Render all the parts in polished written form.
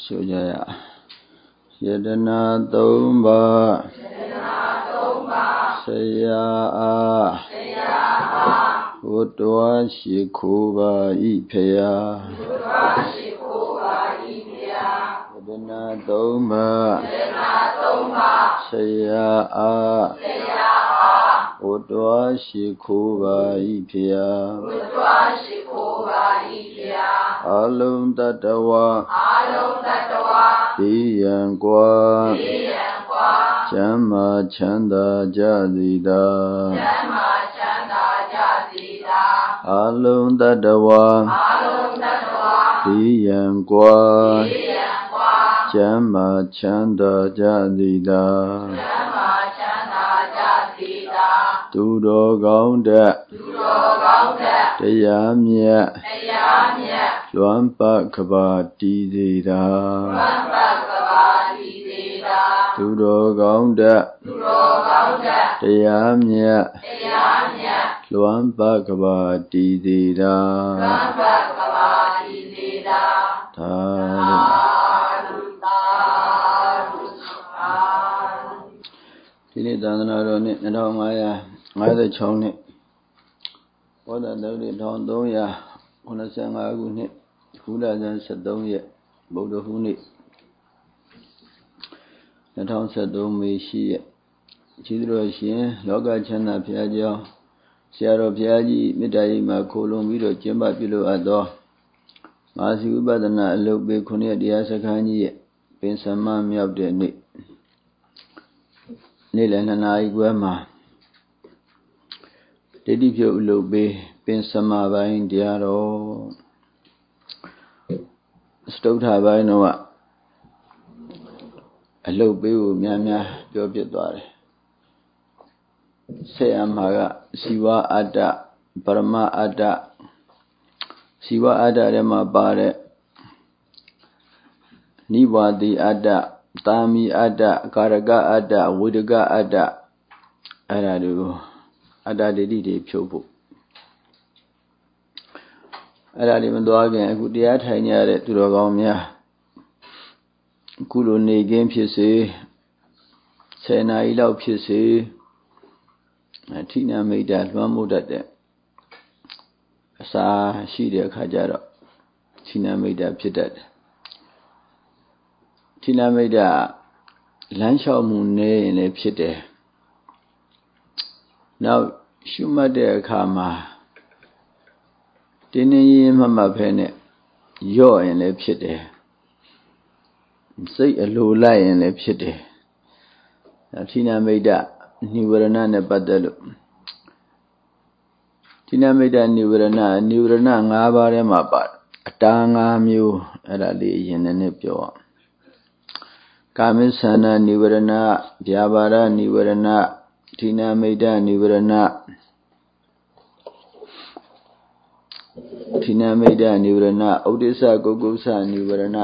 ဆိုကြရယတနာသုံးပါးဆရာအားဝတ္တဝါရှိခိုးပါဤဖရာယတနာသုံးပါးဆရာအားဝတ္တဝါရှိခိုးပါဤဖရာအလုံးတတဝါသိရန်ကွာချမ်းသာချမ်းသာကြသည်သာအလုံးတတဝါသိရန်ကွာချမ်းသာချမ်းသာကြသည်သာသူတော်ကောင်းတဲ့တရားမြတ်လွမ်းပတ်ကဘာတည်သေးတာသူတော်ကောင်းတဲ့တရားမြတ်လွမ်းပတ်ကဘာတည်သေးတာသာဒီနေ့သံဃာတော်နှစ်2556နှစ်ဘောဓတုတ်1385ခုနှစ်ကုလဇန်73ရက်ဗုဒ္ဓဟူးနေ့2013မေရှိရက်ကြီးတော်ရှင်လောကချမ်းသာဘုရားကျောင်းဆရာတော်ဘုရားကြီးမေတ္တာရိပ်မှာခိုလုံပြီးတော့ကျင့်ပပြုလို့အပ်သောမာစီဝိပဿနာအလုပ်ပေ9ရက်တရားစခန်းကြီးရဲ့ပင်စမမြောက်တဲ့နေ့နေ့လယ်2နာရီခွဲမှာဒိဋ္ဌိဖြုတ်အလုပ်ပေပင်စမပိုင်းတရားတော်စတုထပိုင်းတော့အလုပ်ပေကိုများများပြောပြသွားတယ်ဆက်ရမှာကစီဝအတ္တပရမအတ္တစီဝအတ္တထဲမှာပါတဲ့နိဝါတိအတ္တတာမီအတ္တကာရကအတ္တဝိဒကအတ္တအဲ့ဒါတွေကိုအတ္တဒိဋ္ဌိတွေဖြုတ်ဖို့အဲ့ဒါတွေမသွားခင်အခုတရားထိုင်ကြတဲ့သူတော်ကောင်းများအခုလိုနေခင်းဖြစ်စေ10နာရီလောက်ဖြစ်စေအဋ္ဌိနာမိတ်တာလွှမ်းမိုးတတ်တဲ့အစာရှိတဲ့အခါကျတော့အဋ္ဌိနာမိတ်တာဖြစ်တတ်တယ်အဋ္ဌိနာမိတ်တာလမ်းလျှောက်မှုနည်းရင်လည်းဖြစ်တယ်နောက်ရှုမှတ်တဲ့အခါမှာတင်းတင်းရင်မှတ်မှတ်ဖဲနဲ့ယော့ရင်လည်းဖြစ်တယ်စိတ်အလိုလိုက်ရင်လည်းဖြစ်တယ်အဋ္ဌိနာမိတ်တာနိဝရဏနဲ့ပတ်သက်လို့အဋ္ဌိနာမိတ်တာနိဝရဏ5ပါးထဲမှာပါအတား5မျိုးအဲ့ဒါလေးအရင်နဲ့ပြောအောင်ကာမိသန္နာနိဝရဏဗျာပါဒနိဝရဏအဋ္ဌိနာမိတ်တာနိဝရဏအဋ္ဌိနာမိတ်တာနိဝရဏဥဒိစ္စကုက္ကုစ္စနိဝရဏ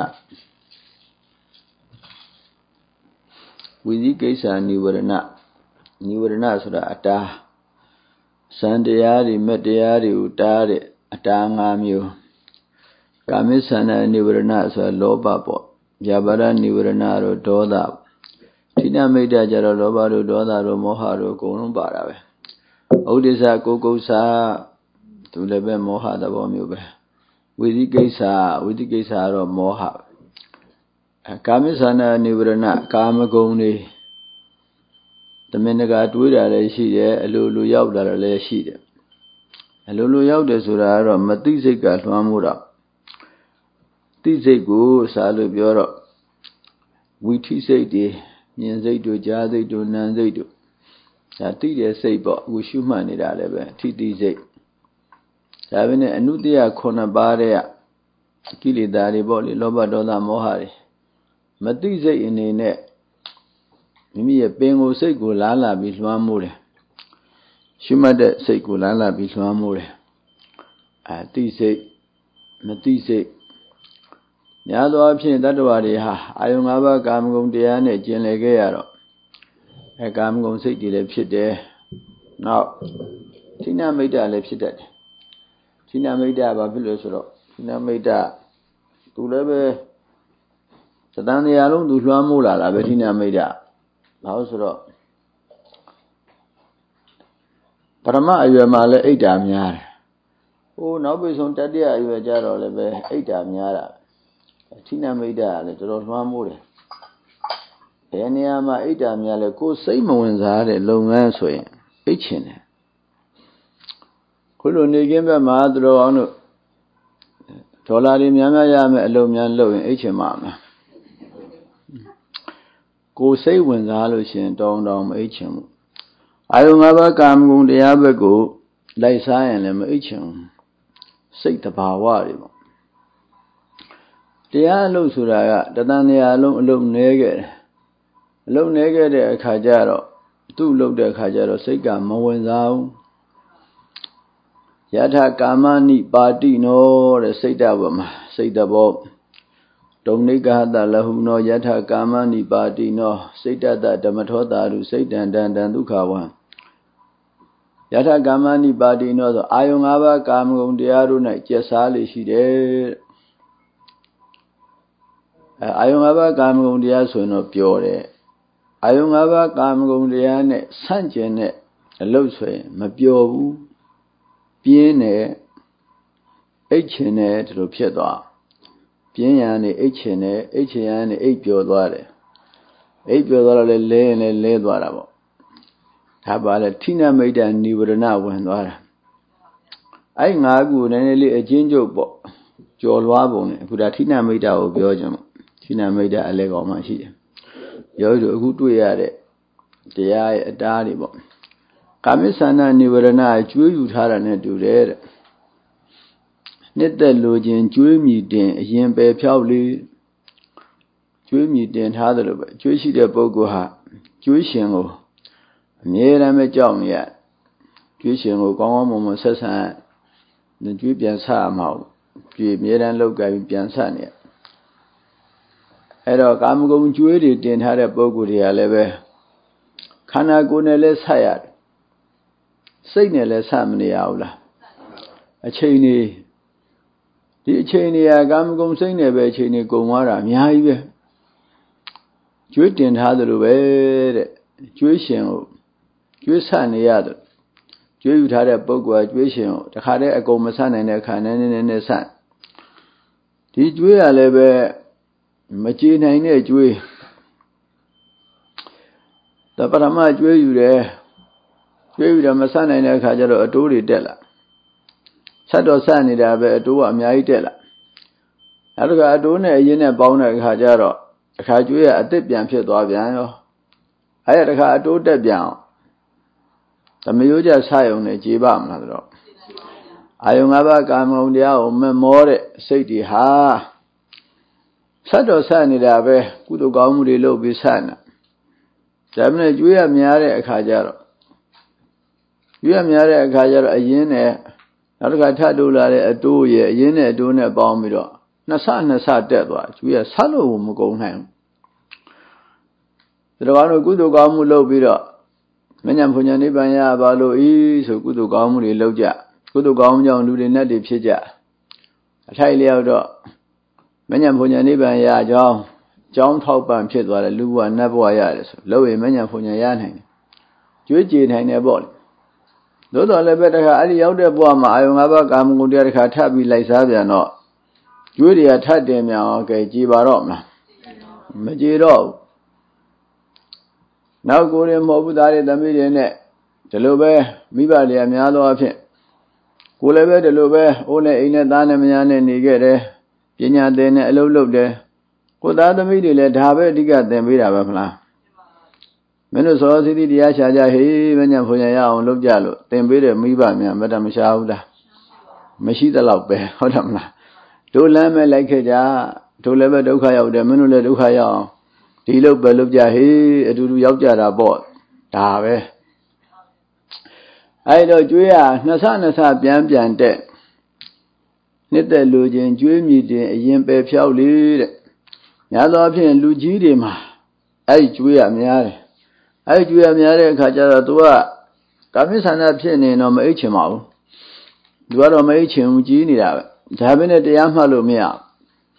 ဝိသိကိစ္စနိဝရဏဆိုတာအတားစံတရားတွေမဲ့တရားတွေကိုတားတဲ့အတား5မျိုးကာမိသန္နာနိဝရဏဆိုတာလောဘပေါ့ဗျာပါဒနိဝရဏတို့ဒေါသအဋ္ဌိနာမိတ်တာကြတော့လောဘတို့ဒေါသတို့မောဟတို့အကုန်လုံးပါတာပဲဥဒိစ္စကုက္ကုစ္စသူလည်းပဲမောဟသဘောမျိုးပဲဝိသိကိစ္စကတော့မောဟကာမိသန္နာနိဝရဏကာမဂုဏ်တွေသမင်္တကာတွေးတာလည်းရှိတယ်အလိုလိုရောက်တာလည်းရှိတယ်အလိုလိုရောက်တယ်ဆိုတာကတော့မသိစိတ်ကလွှမ်းမိုးတော့သိစိတ်ကိုစာလို့ပြောတော့ဝိထိစိတ်တွေမြင်စိတ်တို့ကြားစိတ်တို့နားစိတ်တို့ဒါသိတဲ့စိတ်ပေါ့အခုရှုမှတ်နေတာလည်းပဲထိတိစိတ်ဒါပဲနဲ့အနုတ္တယ9ပါးတဲ့ကိလေသာတွေပေါ့လေလောဘဒေါသမောဟတွေမသိစိတ်အနေနဲ့မိမိရဲ့ပင်ကိုယ်စိတ်ကိုလားလာပြီးလွှမ်းမိုးတယ်ရှုမှတ်တဲ့စိတ်ကိုလားလာပြီးလွှမ်းမိုးတယ်သိစိတ်မသိစိတ်များသောအားဖြင့်တတ္တဝါတွေဟာအာယုံ၅ပါးကာမဂုဏ်တရားနဲ့ကျင်လည်ခဲ့ရတော့ကာမဂုဏ်စိတ်တွေလည်းဖြစ်တယ်နောက်အဋ္ဌိနာမိတ်တာလည်းဖြစ်တတ်တယ်အဋ္ဌိနာမိတ်တာဘာဖြစ်လို့ဆိုတော့အဋ္ဌိနာမိတ်တာသူလည်းပဲတန်တရားလုံးသူလွှမ်းမိုးလာတာပဲဌိနမိတ်တာဘာလို့ဆိုတော့ပရမအရွယ်မှာလည်းအိတ်တာများတယ်ဟိုနောက်ပိဆုံးတတိယအရွယ်ကြတော့လည်းပဲအိတ်တာများတာဌိနမိတ်တာလည်းတော်တော်လွှမ်းမိုးတယ်ဘယ်နေရာမှာအိတ်တာများလဲကိုယ်စိတ်မဝင်စားတဲ့လုပ်ငန်းဆိုရင်အိတ်ချင်တယ်ခုလိုနေကင်းဘက်မှာသူတော်အောင်တို့ဒေါ်လာတွေများများရမယ်အလုပ်များလုပ်ရင်အိတ်ချင်မှာမလားကိုယ်စိတ်ဝင်စားလို့ရှင်တောင်းမအိတ်ချင်ဘူးအာယုံ၅ပါးကာမဂုဏ်တရားဘက်ကိုလိုက်စားရင်လည်းမအိတ်ချင်ဘူးစိတ်တဘာဝတွေပေါ့တရားအလုပ်ဆိုတာကတဏှာတရားလုံးအလုပ်နည်းခဲ့တယ်အလုံးနေခဲ့တဲ့အခါကျတော့သူ့လုပ်တဲ့အခါကျတော့စိတ်ကမဝင်စားဘူးယထာကာမနိပါတိနောတဲ့စိတ်တဘောမှာစိတ်တဘောဒုံနိကဟတလဟုနောယထာကာမနိပါတိနောစိတ်တတဓမ္မထောတာရုစိတ်တံတံဒုက္ခဝံယထာကာမနိပါတိနောဆိုအာယုံ၅ပါးကာမဂုဏ်တရားတို့၌ကျက်စားလေရှိတယ်အာယုံ၅ပါးကာမဂုဏ်တရားဆိုရင်တော့ပြောတယ်အာယုံ၅ပါးကာမဂုဏ်တရားနဲ့ဆန့်ကျင်တဲ့အလုပ်ဆိုရင်မပျော်ဘူးပြင်းတယ်အိတ်ချင်တယ်ဒီလိုဖြစ်သွားပြင်းရန်နေအိတ်ချင်တယ်အိတ်ချင်ရန်နေအိတ်ပျော်သွားတယ်အိတ်ပျော်သွားတော့လဲလဲရင်လဲသွားတာပေါ့ဒါပါလဲဌိနမိတ်တနိဝရဏဝင်သွားတာအဲ့၅ခုနည်းနည်းလေးအချင်းကျုပ်ပေါ့ကြော်လွားပုံနဲ့အခုဒါဌိနမိတ်တကိုပြောကြမှာဌိနမိတ်တအလဲကောင်မှရှိတယ်ယောဂီတို့အခုတွေ့ရတဲ့တရားရဲ့အတားတွေပေါ့ကာမိသနာနိဝရဏကျွေးယူထားတာနဲ့တူတယ်တဲ့နှစ်သက်လိုခြင်းကျွေးမြည်တင်အရင်ပယ်ဖြောက်လေကျွေးမြည်တင်ထားတယ်လို့ပဲကျွေးရှိတဲ့ပုဂ္ဂိုလ်ဟာကျွေးရှင်ကိုအမြဲတမ်းပဲကြောက်နေရကျွေးရှင်ကိုကောင်းကောင်းမွန်မွန်ဆက်ဆံကျွေးပြန်ဆရမှာကျွေးအမြဲတမ်းလောက်ကပြီးပြန်ဆနေရအဲ့တော့ကာမဂုဏ်ကျွေးတွေတင်ထားတဲ့ပုဂ္ဂိုလ်တွေကလည်းပဲခန္ဓာကိုယ်နဲ့လည်းဆက်ရတယ်စိတ်နဲ့လည်းဆက်မနေရဘူးလားအချိန်ဒီအချိန်တွေကကာမဂုဏ်စိတ်နဲ့ပဲအချိန်တွေကုန်သွားတာအများကြီးပဲကျွေးတင်ထားသလိုပဲတဲ့ကျွေးရှင်ကိုကျွေးဆက်နေရတယ်ကျွေးယူထားတဲ့ပုဂ္ဂိုလ်ကကျွေးရှင်ကိုတခါတည်းအကုန်မဆက်နိုင်တဲ့အခါနည်းနည်းဆက်ဒီကျွေးရလည်းပဲမကြေနိုင်တဲ့ကျွေးတပရမကျွေးယူတယ်ကျွေးယူတယ်မဆနိုင်တဲ့အခါကျတော့အတိုးတွေတက်လာဆက်တော့ဆက်နေတာပဲအတိုးကအများကြီးတက်လာနောက်တစ်ခါအတိုးနဲ့အရင်နဲ့ပေါင်းတဲ့အခါကျတော့အခါကျွေးရအသစ်ပြန်ဖြစ်သွားပြန်ရောအဲ့ရတခါအတိုးတက်ပြန်အောင်သမယိုးကြဆယုံနဲ့ကြေပါမလားတော့အာယုံ၅ပါးကာမဂုဏ်တရားကိုမမောတဲ့စိတ်တွေဟာဆက်တော့ဆက်နေတာပဲကုသိုလ်ကောင်းမှုတွေလုပ်ပြီးဆက်နေဒါပေမဲ့ကျွေးရများတဲ့အခါကျတော့ကျွေးရများတဲ့အခါကျတော့အရင်နဲ့နောက်တစ်ခါထပ်တိုးလာတဲ့အတိုးရဲ့အရင်နဲ့အတိုးနဲ့ပေါင်းပြီးတော့နှစ်ဆတက်သွားကျွေးရဆက်လို့မကုန်နိုင်ဘူးဒါတော့ကုသိုလ်ကောင်းမှုလုပ်ပြီးတော့မဉ္ဇဉ်ဘုံဉ္ဇဉ်နိဗ္ဗာန်ရပါလို့ဤဆိုကုသိုလ်ကောင်းမှုတွေလုပ်ကြကုသိုလ်ကောင်းမှုကြောင့်လူတွေနဲ့တည်းဖြစ်ကြအထိုက်လျောက်တော့မဉ္ဇဉ်ဘုံဉ္ဇဉ်နိဗ္ဗာန်ရကြောင်းကြောင်းထောက်ပံ့ဖြစ်သွားတယ်လူဘဝနတ်ဘဝရတယ်ဆိုလို့ရင်မဉ္ဇဉ်ဘုံဉ္ဇဉ်ရနိုင်တယ်ကျွေးကြေနိုင်တယ်ပေါ့လေသို့တော်လည်းပဲတခါအဲ့ဒီရောက်တဲ့ဘဝမှာအာယုံ၅ပါးကာမဂုဏ်တရားတခါထပ်ပြီးလိုက်စားပြန်တော့ကျွေးတွေကထပ်တင်မြန်အောင်ကဲကြည်ပါတော့မလားမကြည်တော့ဘူးနောက်ကိုယ်တွေမဟုတ်ဘူးသားတွေသမီးတွေနဲ့ဒီလိုပဲမိဘတွေကများသောအားဖြင့်ကိုယ်လည်းပဲဒီလိုပဲအိုးနဲ့အိမ်နဲ့သားနဲ့မယားနဲ့နေခဲ့တယ်ပညာသင်နဲ့အလုပ်လုပ်တယ်ကိုယ်သားသမီးတွေလည်းဒါပဲအဓိကသင်ပေးတာပဲမလားမင်းတို့သောသီတိတရားရှာကြဟေးမညာဖွညာရအောင်လုပ်ကြလို့သင်ပေးတဲ့မိဘများမတမရှာဘူးလားမရှိသလောက်ပဲဟုတ်တယ်မလားတို့လမ်းမဲ့လိုက်ခဲ့ကြတို့လည်းပဲဒုက္ခရောက်တယ်မင်းတို့လည်းဒုက္ခရောက်အောင်ဒီလုပ်ပဲလုပ်ကြဟေးအတူတူရောက်ကြတာပေါ့ဒါပဲအဲ့တော့ကျွေးရနှစ်ဆပြန်တဲ့နှစ်သက်လူချင်းကျွေးမြည်တင်အရင်ပယ်ဖြောက်လေတဲ့များသောအားဖြင့်လူကြီးတွေမှာအဲ့ကျွေးရများတယ်အဲ့ကျွေးရများတဲ့အခါကျတော့ तू ကကာမိဆန္ဒဖြစ်နေတော့မအိတ်ချင်ပါဘူး तू ကတော့မအိတ်ချင်ဘူးကြီးနေတာပဲဒါပဲနဲ့တရားမှတ်လို့မရ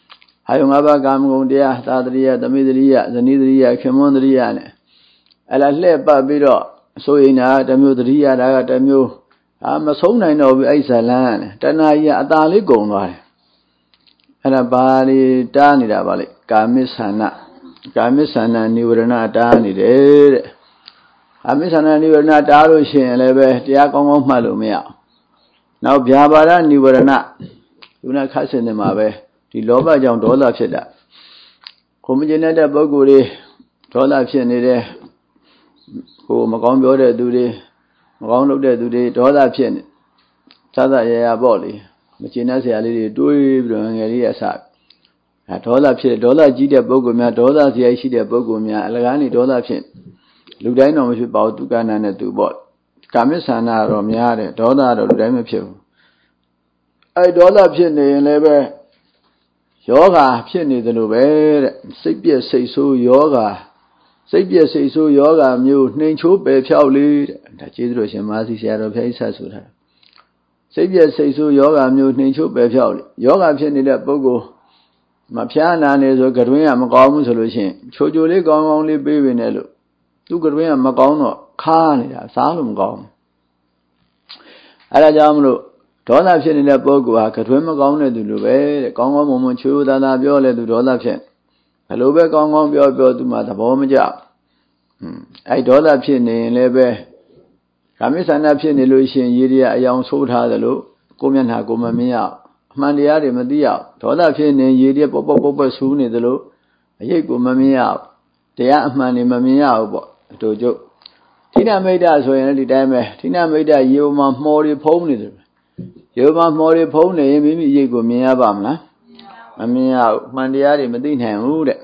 ယုံငါးပါးကာမဂုဏ်တရားသာတရိယသမိတရိယဇနီးတရိယခင်မွန်းတရိယနဲ့အဲ့ဒါလှည့်ပတ်ပြီးတော့အစိုးရင်တာတစ်မျိုးတရိယတာကတစ်မျိုးမဆုံးနိုင်တော့ဘူးအဲ့ဇလန်းနဲ့တဏှာကြီးကအသာလေးကုန်သွားတယ်အဲ့ဒါဘာတွေတားနေတာပါလဲကာမိဆန္ဒနိဝရဏတားနေတယ်တဲ့ကာမိဆန္ဒနိဝရဏတားလို့ရှိရင်လည်းပဲတရားကောင်းကောင်းမှတ်လို့မရအောင်နောက်ဗျာပါဒနိဝရဏခုနခတ်စင်တယ်မှာပဲဒီလောဘကြောင့်ဒေါသဖြစ်တာကိုမကျင်တဲ့ပုဂ္ဂိုလ်တွေဒေါသဖြစ်နေတယ်ကိုမကောင်းပြောတဲ့သူတွေမကောင်းလုပ်တဲ့သူတွေဒေါသဖြစ်နေသရရပေါ့လေမကျင်တဲ့ဆရာလေးတွေတွေးပြီးတော့ငယ်လေးရစဒေါသဖြစ်ဒေါသကြီးတဲ့ပုဂ္ဂိုလ်များဒေါသဆရာရှိတဲ့ပုဂ္ဂိုလ်များအလကားနေဒေါသဖြစ်လူတိုင်းတော့မဖြစ်ပါဘူးသူကဏ္ဍနဲ့သူပေါ့ကာမိဆန္ဒတော့များတယ်ဒေါသတော့လူတိုင်းမဖြစ်ဘူးအဲ့ဒေါသဖြစ်နေရင်လည်းပဲယောဂဖြစ်နေတယ်လို့ပဲတဲ့စိတ်ပြည့်စိတ်ဆိုးယောဂစိတ်ပြည့်စိတ်ဆိုးယောဂမျိုးနှိမ်ချိုးပယ်ဖြောက်လေတဲ့ဒါကျေးဇူးတော်ရှင်မဟာစီဆရာတော်ဖျားကြီးဆက်ဆိုတာစိတ်ပြည့်စိတ်ဆိုးယောဂမျိုးနှိမ်ချိုးပယ်ဖြောက်လေယောဂဖြစ်နေတဲ့ပုဂ္ဂိုလ်မဖျားနာနေဆိုကတွင်းကမကောင်းဘူးဆိုလို့ရှိရင်ချိုလေးကောင်းကောင်းလေးပေးနေလို့သူကတွင်းကမကောင်းတော့ခါနေတာစားလို့မကောင်းအဲ့ဒါကြောင့်မလို့ဒေါသဖြစ်နေတဲ့ပုဂ္ဂိုလ်ဟာကတွင်းမကောင်းတဲ့သူလိုပဲတဲ့ကောင်းကောင်းမွန်မွန်ချွေးသာသာပြောလဲသူဒေါသဖြစ်ဘယ်လိုပဲကောင်းကောင်းပြောသူမှသဘောမကျအဲ့ဒေါသဖြစ်နေရင်လည်းပဲကာမိဆန္ဒဖြစ်နေလို့ရှိရင်ရေရအယောင်ဆိုးထားသလိုကိုမျက်နှာကိုမမြင်ရအမှန်တရားတွေမသိရဒေါသဖြစ်နေရေရပေါ့ပေါ့ဆူးနေသလိုအရေးကိုမမြင်ရတရားအမှန်တွေမမြင်ရဘူးပေါ့အတူကျုပ်ထိဏမိတ်တဆိုရင်ဒီတိုင်းပဲထိဏမိတ်တရေပေါ်မှာမှော်တွေဖုံးနေတယ်ရေပေါ်မှာမှော်တွေဖုံးနေရင်မိမိအရေးကိုမြင်ရပါမလားမမြင်ရဘူးမှန်တရားတွေမသိနိုင်ဘူးတဲ့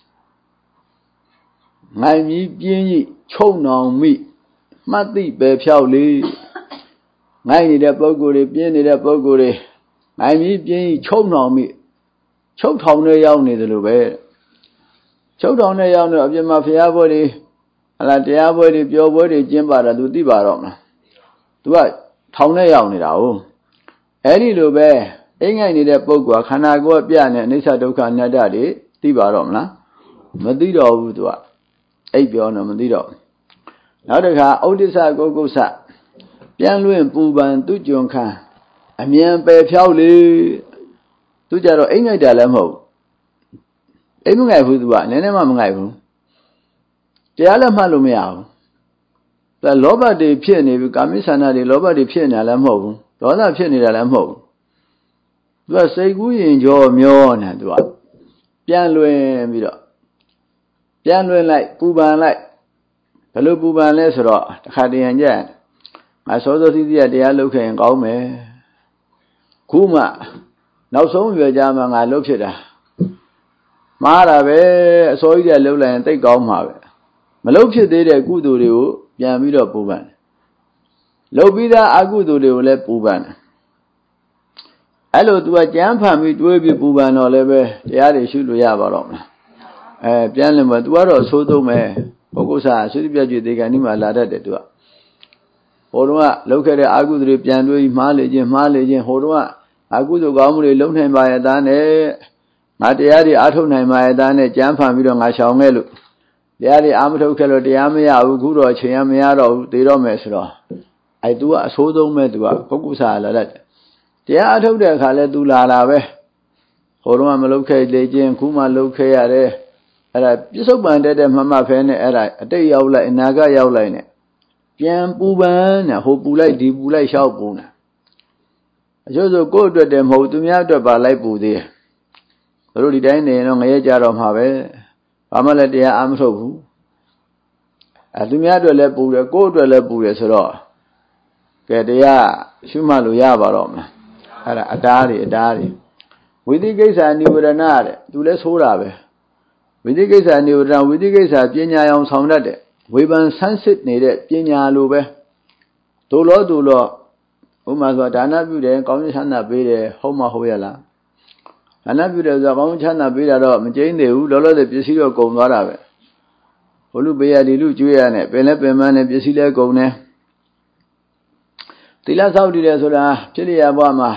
ငိုင်ကြီးပြင်းကြီးချုံနှောင်မိမှတ်သိပဲဖြောက်လေငိုင်နေတဲ့ပုဂ္ဂိုလ်တွေပြင်းနေတဲ့ပုဂ္ဂိုလ်တွေငိုင်ကြီးပြင်းကြီးချုံနှောင်မိချုပ်ထောင်ထဲရောက်နေတယ်လို့ပဲချုပ်ထောင်ထဲရောက်နေအပြင်မှာဖျားပွဲတွေဟလာတရားပွဲတွေပြောပွဲတွေကျင်းပတာသူသိပါတော့မလားသူကထောင်ထဲရောက်နေတာဟုတ်အဲ့ဒီလိုပဲအိမ်ငိုင်နေတဲ့ပုဂ္ဂိုလ်ကခန္ဓာကိုယ်ပြနေအိဋ္ဌဒုက္ခအနတ္တတွေသိပါတော့မလားမသိတော့ဘူးသူကအိပ်ပြောတော့မသိတော့နောက်တစ်ခါဩဒိစ္စကိုကုသပြန်လွင့်ပူပန်သူကြုံခံအမြန်ပယ်ဖြောက်လေသူကြတော့အိမ်ငိုက်တာလည်းမဟုတ်အိမ်မငိုက်ဘူးသူကနည်းနည်းမှမငိုက်ဘူးတရားလည်းမှတ်လို့မရဘူးဒါလောဘတွေဖြစ်နေပြီကာမိဆန္ဒတွေလောဘတွေဖြစ်နေတာလည်းမဟုတ်ဘူးဒေါသဖြစ်နေတာလည်းမဟုတ်ဘူးသူကစိတ်ကူးရင်ကြောမျောနေသူကပြန်လွင်ပြီးတော့ပြန်လွင်လိုက်ပူပန်လိုက်ဘယ်လိုပူပန်လဲဆိုတော့တခါတည်းရန်ကြငါစောစောစီးစီးတရားလုပ်ခဲ့ရင်ကောင်းမယ်ခုမှနောက်ဆုံးရွယ်ကြမှာငါလုပ်ဖြစ်တာမှားတာပဲအစောကြီးတည်းလှုပ်လိုက်ရင်သိကောင်းမှာပဲမလှုပ်ဖြစ်သေးတဲ့ကုသိုလ်တွေကိုပြန်ပြီးတော့ပူပန်တယ်လှုပ်ပြီးသားအကုသိုလ်တွေကိုလည်းပူပန်တယ်အဲ့လိုသူကကြမ်းဖန်ပြီးတွေးပြီးပူပန်တော့လည်းပဲတရားတွေရှုလို့ရပါတော့မလားပြန်လည်းမသူကတော့အဆိုးဆုံးပဲပုဂ္ဂိုလ်စာသုတိပြည့်ဒေဂန်ဒီမှာလာတတ်တယ်သူကဟိုတော့ကလှုပ်ခဲ့တဲ့အကုသိုလ်တွေပြန်တွေးမှားလေခြင်းဟိုတော့ကအကုသိုလ်ကောင်းမှုတွေလုံနိုင်ပါရဲ့သားနဲ့ငါတရားတွေအားထုတ်နိုင်ပါရဲ့သားနဲ့ကြမ်းဖန်ပြီးတော့ငါရှောင်ခဲ့လို့တရားတွေအားမထုတ်ခဲ့လို့တရားမရဘူးခုတော့အချိန်မရတော့ဘူးသေတော့မယ်ဆိုတော့သူကအဆိုးဆုံးပဲသူကပုဂ္ဂိုလ်စာလာတတ်တယ်တရားအားထုတ်တဲ့အခါလဲသူလာတာပဲဟိုတော့ကမလုပ်ခဲ့လေခြင်းခုမှလုပ်ခဲ့ရတယ်အဲ့ဒါပြစ္ဆုတ်ပန်တဲ့မှတ်ဖဲနဲ့အဲ့ဒါအတိတ်ရောက်လိုက်အနာဂတ်ရောက်လိုက်နဲ့ပြန်ပူပန်နဲ့ဟိုပူလိုက်ဒီပူလိုက်ရှောက်ပူနေအကျိုးဆိုကိုယ့်အတွက်တည်းမဟုတ်သူများအတွက်ပါလိုက်ပူသေးတယ်တို့ဒီတိုင်းနေရင်တော့ငရဲကြတော့မှာပဲဘာမှလည်းတရားအားမထုတ်ဘူးသူများအတွက်လည်းပူတယ်ကိုယ့်အတွက်လည်းပူတယ်ဆိုတော့ကဲတရားရှုမှတ်လို့ရပါတော့မလားအဲ့ဒါအတားတွေဝိသိကိစ္စနိဝရဏတဲ့သူလည်းဆိုးတာပဲဝိသိကိစ္စနိဝရဏဝိသိကိစ္စပညာအောင်ဆောင်တတ်တယ်ဝေဖန်ဆန်းစစ်နေတဲ့ပညာလိုပဲဒုလောဥမာဆိုဒါနပြုတယ်ကောင်းကျိုးချမ်းသာပေးတယ်ဟုတ်မဟုတ်ရလားဒါနပြုတယ်ဆိုတော့ကောင်းကျိုးချမ်းသာပေးတာတော့မကျိန်းသေးဘူးလောလောဆယ်ပစ္စည်းတော့ကုန်သွားတာပဲဟိုလူပေးရဒီလူကျွေးရနဲ့ပင်လဲပင်မနဲ့ပစ္စည်းလဲကုန်တယ်သီလဆောက်တည်တယ်ဆိုတာဖြစ်လျက်ဘဝမှာ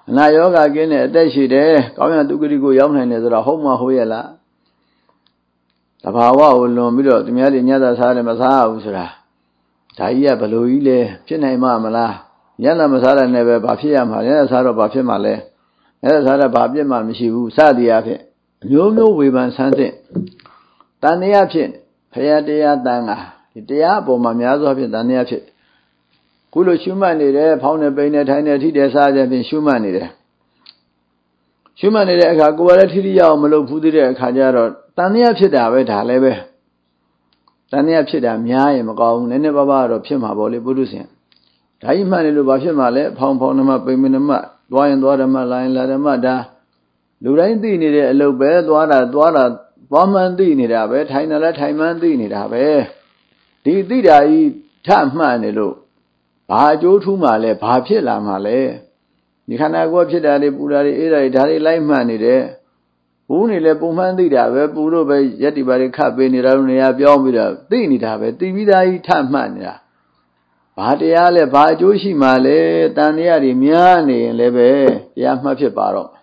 နာယောဂကင်းတဲ့အသက်ရှိတယ်ကောင်းရဒုက္ခတိကိုရောက်နိုင်တယ်ဆိုတော့ဟုတ်မှဟုတ်ရဲ့လားတဘာဝကိုလွန်ပြီးတော့သူများတွေညသာစားတယ်မစားဘူးဆိုတာဒါကြီးကဘလို့ကြီးလဲဖြစ်နိုင်မှာမလားညသာမစားတဲ့နဲ့ပဲဘာဖြစ်ရမှာလဲစားတော့ဘာဖြစ်မှာလဲအဲ့ဒါစားတော့ဘာပြစ်မှမရှိဘူးစသည်အဖြစ်အမျိုးမျိုးဝေဖန်ဆန်းစစ်တန်တရားဖြစ်ဖရာတရားတန်ကဒီတရားအပေါ်မှာများစွာဖြင့်တန်တရားဖြစ်ခုလိုရှုမှတ်နေတယ်ဖောင်းနေပိန်နေထိုင်နေထိတယ်စားကြဖြင့်ရှုမှတ်နေတယ်ရှုမှတ်နေတဲ့အခါကိုယ်ကလည်းထိထိရောက်မလုပ်ဘူးသေးတဲ့အခါကျတော့တန်တရားဖြစ်တာပဲဒါလည်းပဲတန်တရားဖြစ်တာများရင်မကောင်းဘူးနည်းနည်းပါးပါးတော့ဖြစ်မှာပေါ့လေပုထုဇဉ်ဒါကြီးမှတ်နေလို့ဘာဖြစ်မှာလဲဖောင်းဓမ္မပိန်ဓမ္မသွားရင်သွားဓမ္မလာရင်လာဓမ္မဒါလူတိုင်းသိနေတဲ့အလုပ်ပဲသွားမှန်းသိနေတာပဲထိုင်တယ်လည်းထိုင်မှန်းသိနေတာပဲဒီသိတာကြီးထမှတ်နေလို့ဘာအကျိုးထူးမှလဲဘာဖြစ်လာမှလဲဒီခန္ဓာကိုယ်ဖြစ်တာတွေပူတာတွေအေးတာတွေဒါတွေလိုက်မှတ်နေတယ်ဘူးနေလဲပုံမှန်သိတာပဲပူလို့ပဲရက်ဒီပါတွေခတ်ပေးနေတာလို့နေရာပြောင်းပြီးတော့သိနေတာပဲသိပြီးသားကြီးထမှတ်နေတာဘာတရားလဲဘာအကျိုးရှိမှလဲတန်တရားတွေများနေရင်လည်းပဲတရားမှတ်ဖြစ်ပါတော့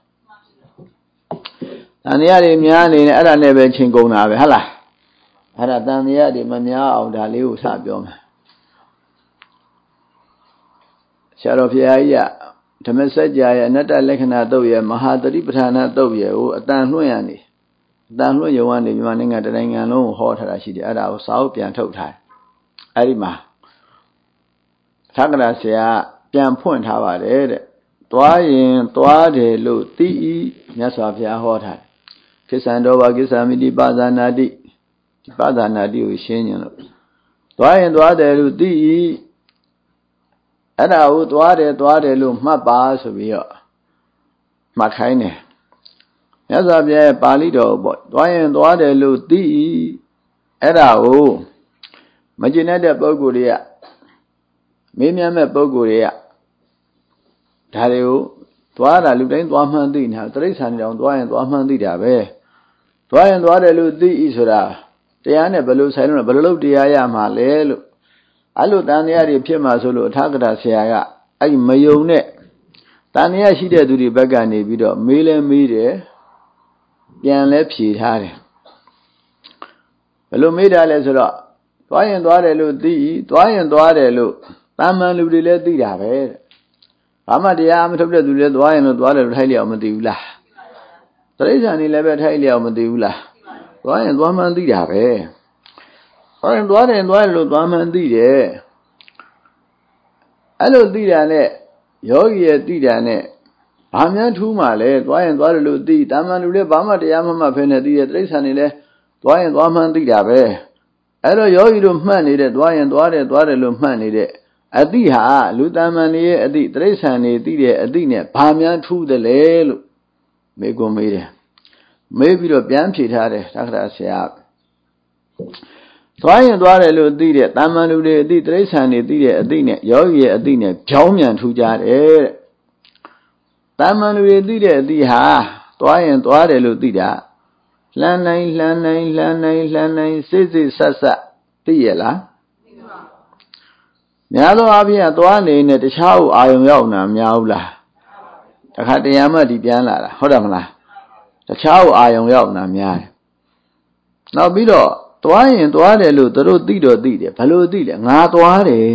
တန်တရားတွေများနေရင်အဲ့ဒါနဲ့ပဲချိန်ကုန်တာပဲဟုတ်လားအဲ့ဒါတန်တရားတွေမများအောင်ဒါလေးကိုစပြောမယ်ဆရာတော်ဘုရားကြီးကဓမ္မစကြာရဲ့အနတ္တလက္ခဏာတုတ်ရဲ့မဟာသတိပဋ္ဌာနာတုတ်ရဲ့ကိုအတန်လွှင့်ရနေအတန်လွှင့်ရုံကနေမြန်မာနိုင်ငံတနိုင်ငံလုံးကိုဟောထားတာရှိတယ်အဲ့ဒါကိုစာအုပ်ပြန်ထုတ်ထားတယ်အဲ့ဒီမှာသက္ကရာဆရာပြန်ဖွင့်ထားပါတယ်တဲ့သွားရင်သွားတယ်လို့သိဤမြတ်စွာဘုရားဟောထားတယ်ကိစ္ဆံတော်ဘာကိစ္ဆာမိတိပဇာနာတိဒီပဇာနာတိကိုရှင်းညင်လို့သွားရင်သွားတယ်လို့သိဤအဲ့ဒါကိုသွားတယ်လို့မှတ်ပါဆိုပြီးတော့မှတ်ခိုင်းတယ်မြတ်စွာဘုရားရဲ့ပါဠိတော်ပေါ့သွားရင်သွားတယ်လို့သိဤအဲ့ဒါကိုမကျင်တဲ့ပုဂ္ဂိုလ်တွေကမေးမြန်းမဲ့ပုဂ္ဂိုလ်တွေကဒါတွေကိုသွားတာလူတိုင်းသွားမှန်းသိနေတာတိရစ္ဆာန်တွေတောင်သွားရင်သွားမှန်းသိတာပဲသွားရင်သွားတယ်လို့သိဤဆိုတာတရားနဲ့ဘယ်လိုဆိုင်လို့ဘယ်လိုလုပ်တရားရမှာလဲလို့အဲ့လိုတန်တရားတွေဖြစ်မှာဆိုလို့အထာဂတဆရာကအဲ့မယုံနဲ့တန်တရားရှိတဲ့သူတွေဘက်ကနေပြီးတော့မေးလဲမေးတယ်ပြန်လဲဖြေထားတယ်ဘယ်လိုမေးတာလဲဆိုတော့သွားရင်သွားတယ်လို့သိဤသွားရင်သွားတယ်လို့တာမန်လူတွေလည်းသိတာပဲတဲ့ဘာမှတရားမထုတ်တဲ့သူတွေလည်းသွားရင်လို့သွားတယ်လို့ထိုက်လျောက်မသိဘူးလားတိရစ္ဆာန်တွေလည်းပဲထိုက်လျောက်မသိဘူးလားသွားရင်သွားမှန်းသိတာပဲသွားရင်သွားတယ်လို့သွားမှန်းသိတယ်အဲ့လိုသိတာနဲ့ယောဂီရဲ့သိတာနဲ့ဘာမှန်းထူးမှလဲသွားရင်သွားတယ်လို့သိတာမန်လူလည်းဘာမှတရားမမှတ်ဖဲနဲ့သိတယ်တိရစ္ဆာန်တွေလည်းသွားရင်သွားမှန်းသိတာပဲအဲ့တော့ယောဂီတို့မှတ်နေတဲ့သွားရင်သွားတယ်လို့မှတ်နေတဲ့အသိဟာလူတမန်တွေရဲ့အသိတိရစ္ဆာန်တွေသိတဲ့အသိနဲ့ဘာများထူးတယ်လဲလို့မေးခွန်းမေးတယ်မေးပြီးတော့ပြန်ဖြေထားတယ်သက္ကရာဆရာသွားရင်သွားတယ်လို့သိတဲ့တမန်လူတွေအသိတိရစ္ဆာန်တွေသိတဲ့အသိနဲ့ယောဂီရဲ့အသိနဲ့ဖြောင်းမြန်ထူးကြတယ်တဲ့တမန်လူတွေသိတဲ့အသိဟာသွားရင်သွားတယ်လို့သိတာလှမ်းနိုင်စိတ်ဆက်သိရလားများသောအားဖြင့်သွားနေနဲ့တခြားကိုအာယုံရောက်နာများဘူးလားတခါတရားမှဒီပြန်လာတာဟုတ်တယ်မလားတခြားကိုအာယုံရောက်နာများတယ်နောက်ပြီးတော့သွားရင်သွားတယ်လို့သူတို့သိတော့သိတယ်ဘယ်လိုသိလဲငါသွားတယ်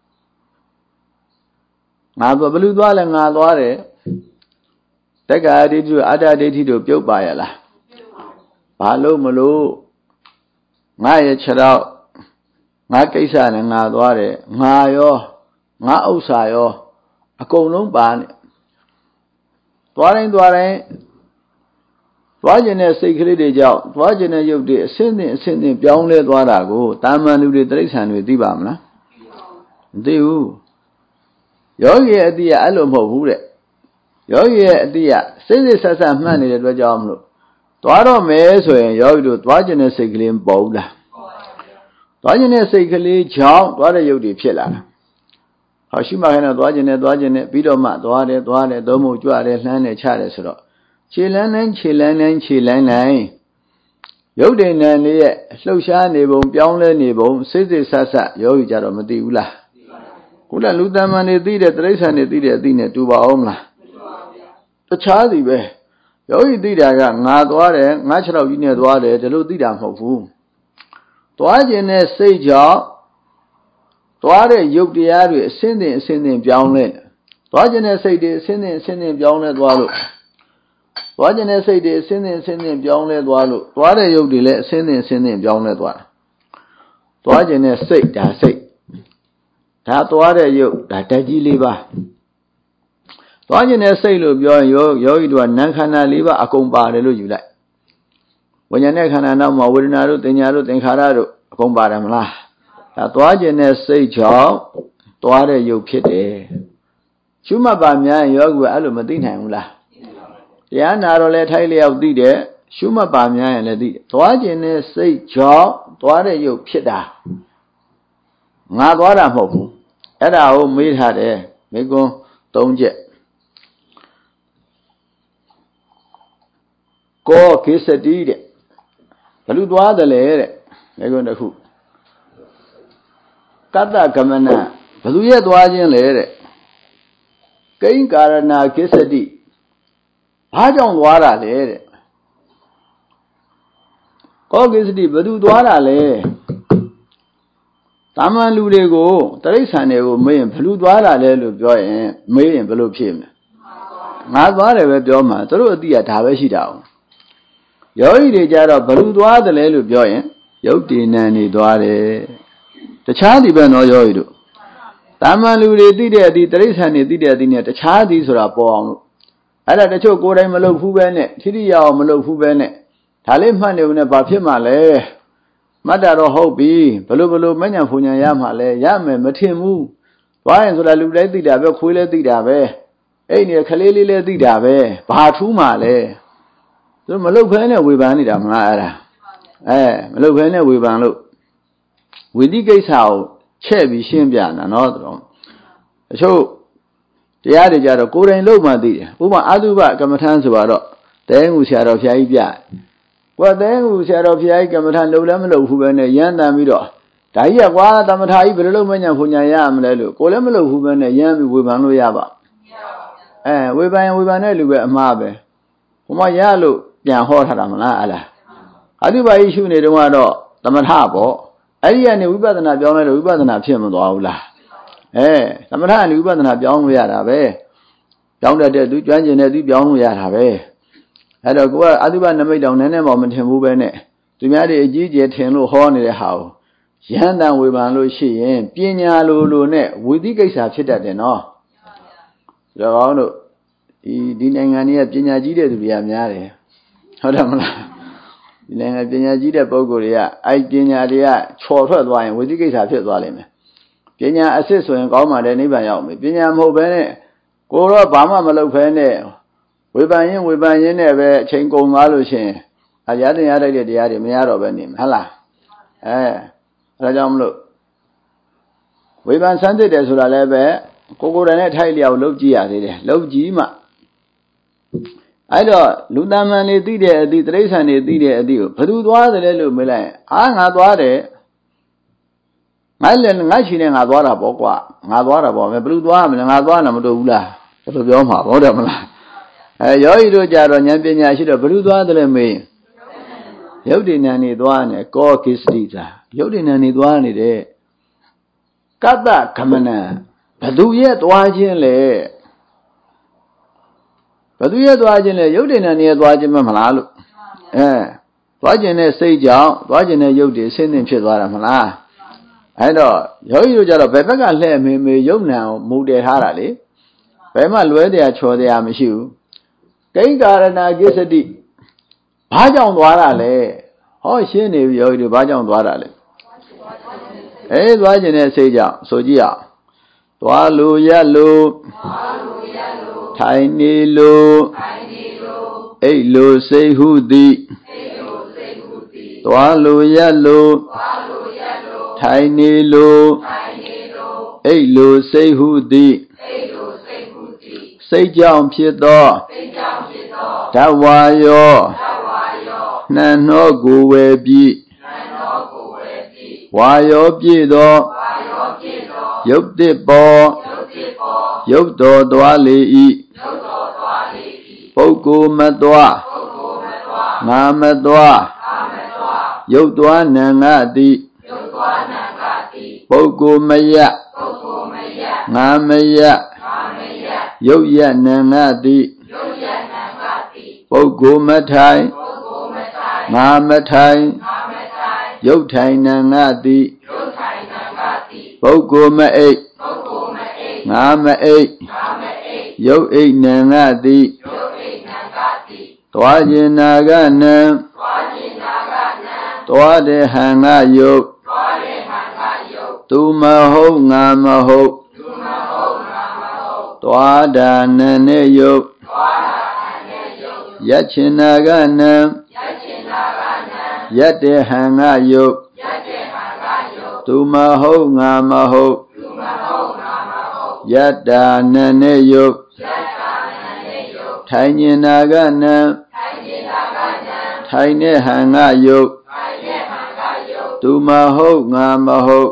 ငါဘယ်လိုသွားလဲငါသွားတယ်တက္ကရာဒိဋ္ဌိတို့အတ္တဒိဋ္ဌိတို့ပြုတ်ပါရလားဘာလို့မလို့ငါရဲ့ခြေတော့ငါကိစ္စနဲ့ငါသွားတယ်ငါရောငါဥစ္စာရောအကုန်လုံးပါနေသွားတိုင်းသွားခြင်းတဲ့စိတ်ကလေးတွေကြောင့်သွားခြင်းတဲ့ရုပ်တွေအစင်းပြောင်းလဲသွားတာကိုတာမန်လူတွေတိရစ္ဆာန်တွေသိပါမလားမသိဘူးယောဂီရဲ့အတိအအဲ့လိုမဟုတ်ဘူးတဲ့ယောဂီရဲ့အတိအစိတ်ဆက်မှတ်နေတဲ့အတွက်ကြောင့်မလို့သွားတော့မယ်ဆိုရင်ယောဂီတို့သွားခြင်းတဲ့စိတ်ကလေးမပေါ်ဘူးလားသွားခြင်းတဲ့စိတ်ကလေးကြောင့်သွားတဲ့ရုပ်တွေဖြစ်လာတာဟောရှိမှခိုင်းတော့သွားခြင်းနဲ့ပြီးတော့မှသွားတယ်သို့မဟုတ်ကြွတယ်လှမ်းတယ်ချတယ်ဆိုတော့ခြေလန်းတိုင်းရုပ်တည်နံလေးရဲ့လှုပ်ရှားနေပုံပြောင်းလဲနေပုံစိတ်ဆက်ယောဂီကြတော့မသိဘူးလားခုနလူတမန်တွေသိတဲ့တိရစ္ဆာန်တွေသိတဲ့အသိနဲ့တူပါအောင်မလားတခြားစီပဲယောဂီသိတာကငါသွားတယ်ငါ6လောက်ကြီးနဲ့သွားတယ်ဒီလိုသိတာမဟုတ်ဘူးသွားခြင်းနဲ့စိတ်ကြောင့်သွားတဲ့ယုတ်တရားတွေအစင်းတင်ပြောင်းလဲသွားခြင်းနဲ့စိတ်တွေအစင်းတင်ပြောင်းလဲသွားလို့သွားခြင်းနဲ့စိတ်တွေအစင်းတင်ပြောင်းလဲသွားလို့သွားတဲ့ယုတ်တွေလည်းအစင်းတင်ပြောင်းလဲသွားသွားခြင်းနဲ့စိတ်ဒါစိတ်ဒါသွားတဲ့ယုတ်ဒါဓာတ်ကြီး၄ပါးသွားခြင်းနဲ့စိတ်လို့ပြောရင်ယောဂီတို့ကနာမ်ခန္ဓာ၄ပါးအကုန်ပါတယ်လို့ယူလိုက်ဝိညာဉ်နဲ့ခန္ဓာနောက်မှာဝေဒနာတို့သင်ညာတို့သင်္ခါရတို့အကုန်ပါတယ်မလားဒါသွားခြင်းနဲ့စိတ်ကြောင့်သွားတဲ့ယုတ်ဖြစ်တယ်ရှုမှတ်ပါများရင်ယောဂီကအဲ့လိုမသိနိုင်ဘူးလားတရားနာတော့လဲထိုက်လျောက်သိတယ်ရှုမှတ်ပါများရင်လည်းသိတယ်သွားခြင်းနဲ့စိတ်ကြောင့်သွားတဲ့ယုတ်ဖြစ်တာငါသွားတာမဟုတ်ဘူးအဲ့ဒါကိုမေးထားတယ်မိကွန်း၃ချက်ကောကိစ္စတိတဲ့ဘလူသွားတယ်လေတဲ့မိကွန်းတစ်ခုကတ္တကမနဘလူရဲ့သွားခြင်းလေတဲ့ကိဉ္ကာရဏကိစ္စတိဘာကြောင့်သွားတာလဲတဲ့ကောကိစ္စတိဘလူသွားတာလဲတာမန်လူတွေကိုတိရစ္ဆာန်တွေကိုမေးရင်ဘလူသွားတာလဲလို့ပြောရင်မေးရင်ဘယ်လိုဖြစ်မလဲငါသွားတယ်ပဲပြောမှာသူတို့အတိကဒါပဲရှိတာအောင်ယောဂီတွေကြတော့ဘလူသွားတယ်လဲလို့ပြောရင်ယုတ်တိနံနေသွားတယ်တခြားဒီပဲနော်ယောဂီတို့တာမန်လူတွေသိတဲ့အတိတိရစ္ဆာန်တွေသိတဲ့အတိနဲ့တခြားသည်ဆိုတာပေါ်အောင်လို့အဲ့ဒါတချို့ကိုယ်တိုင်မလုပ်ဘူးပဲနဲ့ထိတိရအောင်မလုပ်ဘူးပဲနဲ့ဒါလေးမှတ်နေဦးနဲ့ဘာဖြစ်မှလဲမှတ်တာတော့ဟုတ်ပြီဘလို့မညံဖူညံရမှလဲရမယ်မထင်ဘူးသွားရင်ဆိုတာလူလည်းသိတာပဲခွေးလည်းသိတာပဲအဲ့ဒီခလေးလေးလည်းသိတာပဲဘာထူးမှလဲသူမလုပ်ဖဲနဲ့ဝေဖန်နေတာမလားအဲ့ဒါမလုပ်ဖဲနဲ့ဝေဖန်လို့ဝိသိကိစ္စကိုချဲ့ပြီးရှင်းပြတာနော်တော်အချို့တရားတွေကြတော့ကိုယ်တိုင်လုပ်မှသိတယ်ဥပမာအတုပကမ္မထမ်းဆိုတော့တဲငူဆရာတော်ဖျားကြီးပြကွာတဲငူဆရာတော်ဖျားကြီးကမ္မထမ်းလုပ်လည်းမလုပ်ဘူးပဲနဲ့ရမ်းတမ်းပြီးတော့ဒါကြီးကကွာသမထာကြီးဘယ်လိုလုပ်မညာဖုန်ညာရမလဲလို့ကိုယ်လည်းမလုပ်ဘူးပဲနဲ့ရမ်းပြီးဝေဖန်လို့ရပါဝေဖန်တဲ့လူပဲအမှားပဲဘုမရလို့ပြန်ဟောထားတာမလားအလားအတုပကြီးရှုနေတုန်းကတော့သမထပေါ့အဲ့ဒီကနေဝိပဿနာပြောင်းလဲလို့ဝိပဿနာဖြစ်မသွားဘူးလားသမထကနေဝိပဿနာပြောင်းလို့ရတာပဲပြောင်းတတ်တဲ့သူကျွမ်းကျင်တဲ့သူပြောင်းလို့ရတာပဲအဲ့တော့ကိုကအတုပနမိတ်တောင်နည်းနည်းမှမထင်ဘူးပဲနဲ့သူများတွေအကြီးကျယ်ထင်လို့ဟောနေတဲ့ဟာကိုရဟန္တာဝေဖန်လို့ရှိရင်ပညာလိုနဲ့ဝိသိကိစ္စဖြစ်တတ်တယ်နော်ဒါကောင်းတို့ဒီနိုင်ငံကြီးကပညာကြီးတဲ့သူတွေကများတယ်ဟုတ်တယ်မလားဒီနိုင်ငံပညာကြီးတဲ့ပုဂ္ဂိုလ်တွေကအဲ့ပညာတွေကချော်ထွက်သွားရင်ဝိသိကိစ္စဖြစ်သွားလိမ့်မယ်ပညာအစစ်ဆိုရင်ကောင်းပါတယ်နိဗ္ဗာန်ရောက်မယ်ပညာမဟုတ်ဘဲနဲ့ကိုတော့ဘာမှမလုပ်ဖဲနဲ့ဝေဖန်ရင်းနဲ့ပဲအချိန်ကုန်သွားလို့ရှိရင်ရတဲ့ရတဲ့တရားတွေမရတော့ပဲနေမှာဟုတ်လားဒါကြောင့်မလို့ဝေဖန်ဆန်းသစ်တယ်ဆိုတာလည်းပဲကိုယ်တိုင်နဲ့ထိုက်လျောက်လုပ်ကြည့်ရသေးတယ်လုပ်ကြည့်မှအဲ့တော့လူသားမှန်နေသိတဲ့အသည့်တိရစ္ဆာန်နေသိတဲ့အသည့်ကိုဘယ်သူသွားတယ်လဲလို့မေးလိုက်ရင်ငါသွားတယ်ငါချီနဲ့ငါသွားတာပေါ့ကွာငါသွားတာပေါ့ဘယ်သူသွားမလဲငါသွားတာမတော်ဘူးလားဘယ်လိုပြောမှာဟုတ်တယ်မလားယောဂီတို့ကြတော့ဉာဏ်ပညာရှိတော့ဘယ်သူသွားတယ်လဲမေးယုတ်တိဏ္ဏနေသွားနေကောကိစ္စတိသာယုတ်တိဏ္ဏနေသွားနေတဲ့ကတ္တကမနံဘသူရဲ့သွားခြင်းလဲဘသူရဲ့သွားခြင်းလဲယုတ်တိဏ္ဏနေရဲ့သွားခြင်းမလားလို့သွားခြင်းနဲ့စိတ်ကြောင့်သွားခြင်းနဲ့ယုတ်တိအစင်းသင်ဖြစ်သွားတာမလားအဲ့တော့ယောဂီတို့ကြတော့ဘယ်ဘက်ကလှည့်မေယုတ်နံကိုမူတည်ထားတာလေဘယ်မှလွဲတရားချော်တရားမရှိဘူးကိဉ္ကာရဏကိစ္စတိဘာကြောင့်သွားတာလဲဟောရှင်းနေပြီယောဂီတို့ဘာကြောင့်သွားတာလဲသွားခြင်းနဲ့စိတ်ကြောင့်ဆိုကြည့်အောင်သွားလို့ရလို့ထိုင်နေလို့အိတ်လို့စိတ်ဟုသည်သွားလို့ရလို့ထိုင်နေလို့အိတ်လို့စိတ်ဟုသည်စိတ်ကြောင့်ဖြစ်သောဓဝါယောနှံနှောကိုယ်ဝယ်ပြီးဝါယောပြည့်သောယုတ်တစ်ပေါ်ယုတ်တော်သွားလေ၏ပုဂ္ဂိုလ်မသွားငါမသွားယုတ်သွားနံငါတိပုဂ္ဂိုလ်မယငါမယယုတ်ယနံငါတိပုဂ္ဂိုလ်မထိုင်ငါမထိုင်ယုတ်ထိုင်နံငါတိပုဂ္ဂိုလ်မအိတ်ငါမအိတ်ယုတ်အိတ်နံငါတိသွားခြင်းနာကနံသွားတဲ့ဟံငါယုတ်သူမဟုတ်ငါမဟုတ်သွားတာနံနဲ့ယုတ်ယက်ချင်နာကနံယက်တဲ့ဟံငါယုတ်သူမဟုတ်ငါမဟုတ်ယတ္တာနံနဲ့ယုတ်ထိုင်ခြင်းနာကနံထိုင်တဲ့ဟံငါယုတ်သူမဟုတ်ငါမဟုတ်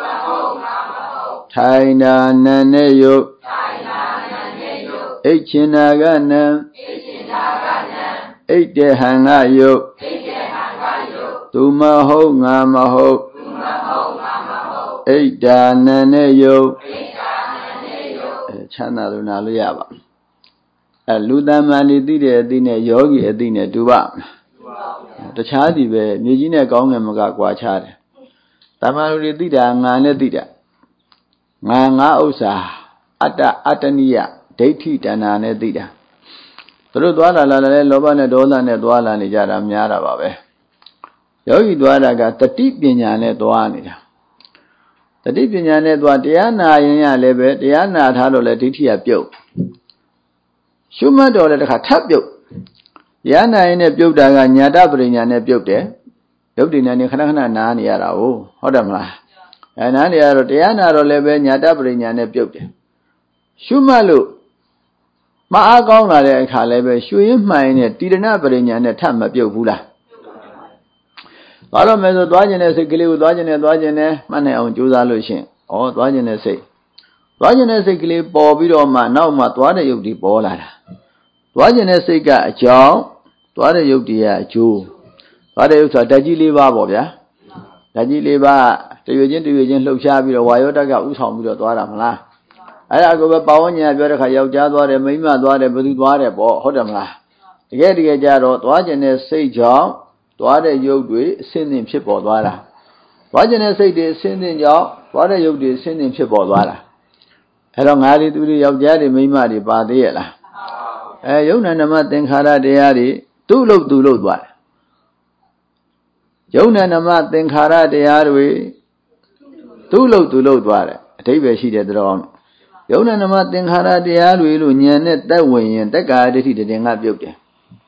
ထိုင်တာနံနဲ့ယုတ်အိတ်ချင်နာကနံအိတ်တဲ့ဟံငါယုတ်သူမဟုတ်ငါမဟုတ်အိတ်တာနံနဲ့ယုတ်ချမ်းသာလို့နာလို့ရပါလူတမ္မာနေသိတဲ့အသိနဲ့ယောဂီအသိနဲ့တူပါတခြားသည်ပဲမြေကြီးနဲ့ကောင်းငယ်မကကွာခြားတယ်တမ္မာလူတွေသိတာငါနဲ့သိတာငါဥစ္စာအတ္တနိယဒိဋ္ဌိတဏ္ဍာနဲ့သိတာသူတို့သွားလာလဲလောဘနဲ့ဒေါသနဲ့သွားလာနေကြတာများတာပါပဲယောဂီသွားတာကတတိပညာနဲ့သွားနေတာတတိပညာနဲ့သွားတရားနာရင်ရလည်းပဲတရားနာထားလို့လည်းဒိဋ္ဌိကပြုတ်ရှုမှတ်တော်လည်းတစ်ခါထပ်ပြုတ်တရားနာရင်နဲ့ပြုတ်တာကညာတပရိညာနဲ့ပြုတ်တယ်ရုပ်တည်နေခဏခဏနားနေရတာဟုတ်တယ်မလားနားနေရတော့တရားနာတော့လည်းပဲညာတပရိညာနဲ့ပြုတ်တယ်ရှုမှတ်လို့မအားကောင်းလာတဲ့အခါလည်းပဲရှုရင်းမှန်ရင်တည်ရဏပရိညာနဲ့ထပ်မပြုတ်ဘူးလားသွားတော့မယ်ဆိုသွားခြင်းတဲ့စိတ်ကလေးကိုသွားခြင်းနဲ့မှတ်နိုင်အောင်ကြိုးစားလို့ရှင်သွားခြင်းတဲ့စိတ်ကလေးပေါ်ပြီးတော့မှနောက်မှသွားတဲ့ယုတ်ဒီပေါ်လာတာသွားခြင်းတဲ့စိတ်ကအကြောင်းသွားတဲ့ယုတ်ဒီကအကျိုးသွားတဲ့ယုတ်ဆိုတာဓာတ်ကြီး၄ပါးပေါ့ဗျာဓာတ်ကြီး၄ပါးတရွေချင်းလှုပ်ရှားပြီးတော့ဝါယောတက်ကဥဆောင်ပြီးတော့သွားတာမလားအဲ့ဒါကိုပဲပါဝဉ္ဇဉ်ပြောတဲ့ခါယောက်ျားသွားတယ်မိန်းမသွားတယ်ဘယ်သူသွားတယ်ပေါ့ဟုတ်တယ်မလားတကယ်ကြတော့သွားခြင်းတဲ့စိတ်ကြောင့်သွားတဲ့ယုတ်တွေအစင်းသင်ဖြစ်ပေါ်သွားတာသွားခြင်းတဲ့စိတ်တွေအစင်းသင်ကြောင့်သွားတဲ့ယုတ်တွေအစင်းသင်ဖြစ်ပေါ်သွားတာအဲ့တော့ငါးတွေသူတွေယောက်ျားတွေမိန်းမတွေပါသေးရဲ့လားယုတ်နာနမသင်္ခါရတရားတွေသူ့လို့သွားတယ်ယုတ်နာနမသင်္ခါရတရားတွေသူ့လို့သွားတယ်အဓိပ္ပာယ်ရှိတယ်တော်ယုတ်နာနမသင်္ခါရတရားတွေလို့ဉာဏ်နဲ့တက်ဝင်ရင်တက္ကာဒိဋ္ဌိတည်ငါပြုတ်တယ်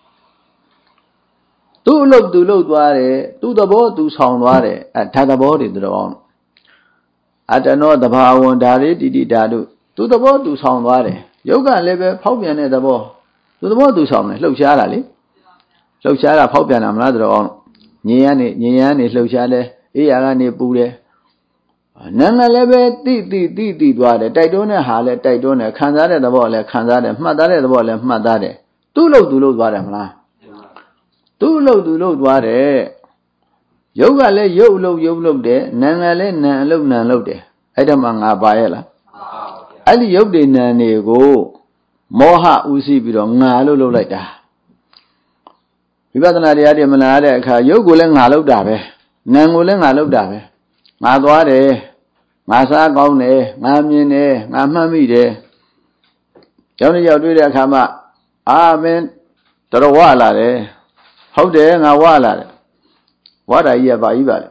သူ့အလုပ်သွားတယ်သူ့သဘောသူဆောင်သွားတယ်ဓာတ်သဘောတွေတော်အတ္တနောတဘာဝံဓာရိတိတိဓာတုသူ့သဘောသူဆောင်သွားတယ်ယုတ်ကလည်းပဲဖောက်ပြန်တဲ့သဘောသူ့သဘောသူဆောင်တယ်လှုပ်ရှားတာလေလှုပ်ရှားတာဖောက်ပြန်တာမလားတော်ငြိမ်းရနေလှုပ်ရှားတယ်အေးရကနေပူတယ်နာငါလည်းပဲတိသွားတယ်တိုက်တွန်းတဲ့ဟာလည်းတိုက်တွန်းတယ်ခံစားတဲ့သဘောလည်းခံစားတယ်မှတ်သားတဲ့သဘောလည်းမှတ်သားတယ်သူ့လို့သွားတယ်မလားသူ့လို့သွားတယ်ယုတ်ကလည်းယုတ်လုပ်တယ်နာငါလည်းနာအလုပ်တယ်အဲ့ဒါမှငါပါရဲ့လားအဲ့ဒီယုတ်တွေနာတွေကိုမောဟဥသိပြီးတော့ငါလို့လုပ်လိုက်တာဝိပဿနာတရားတွေမနာတဲ့အခါယုတ်ကိုလည်းငါလုပ်တာပဲနာကိုလည်းငါလုပ်တာပဲငါသွားတယ်ငါစားကောင်းတယ်ငါမြင်တယ်ငါမှတ်မိတယ်ကျောင်းရောက်တွေ့တဲ့အခါမှာမင်းတော်ဝလာတယ်ဟုတ်တယ်ငါဝလာတယ်ဝါတာကြီးကဘာကြီးပါလဲ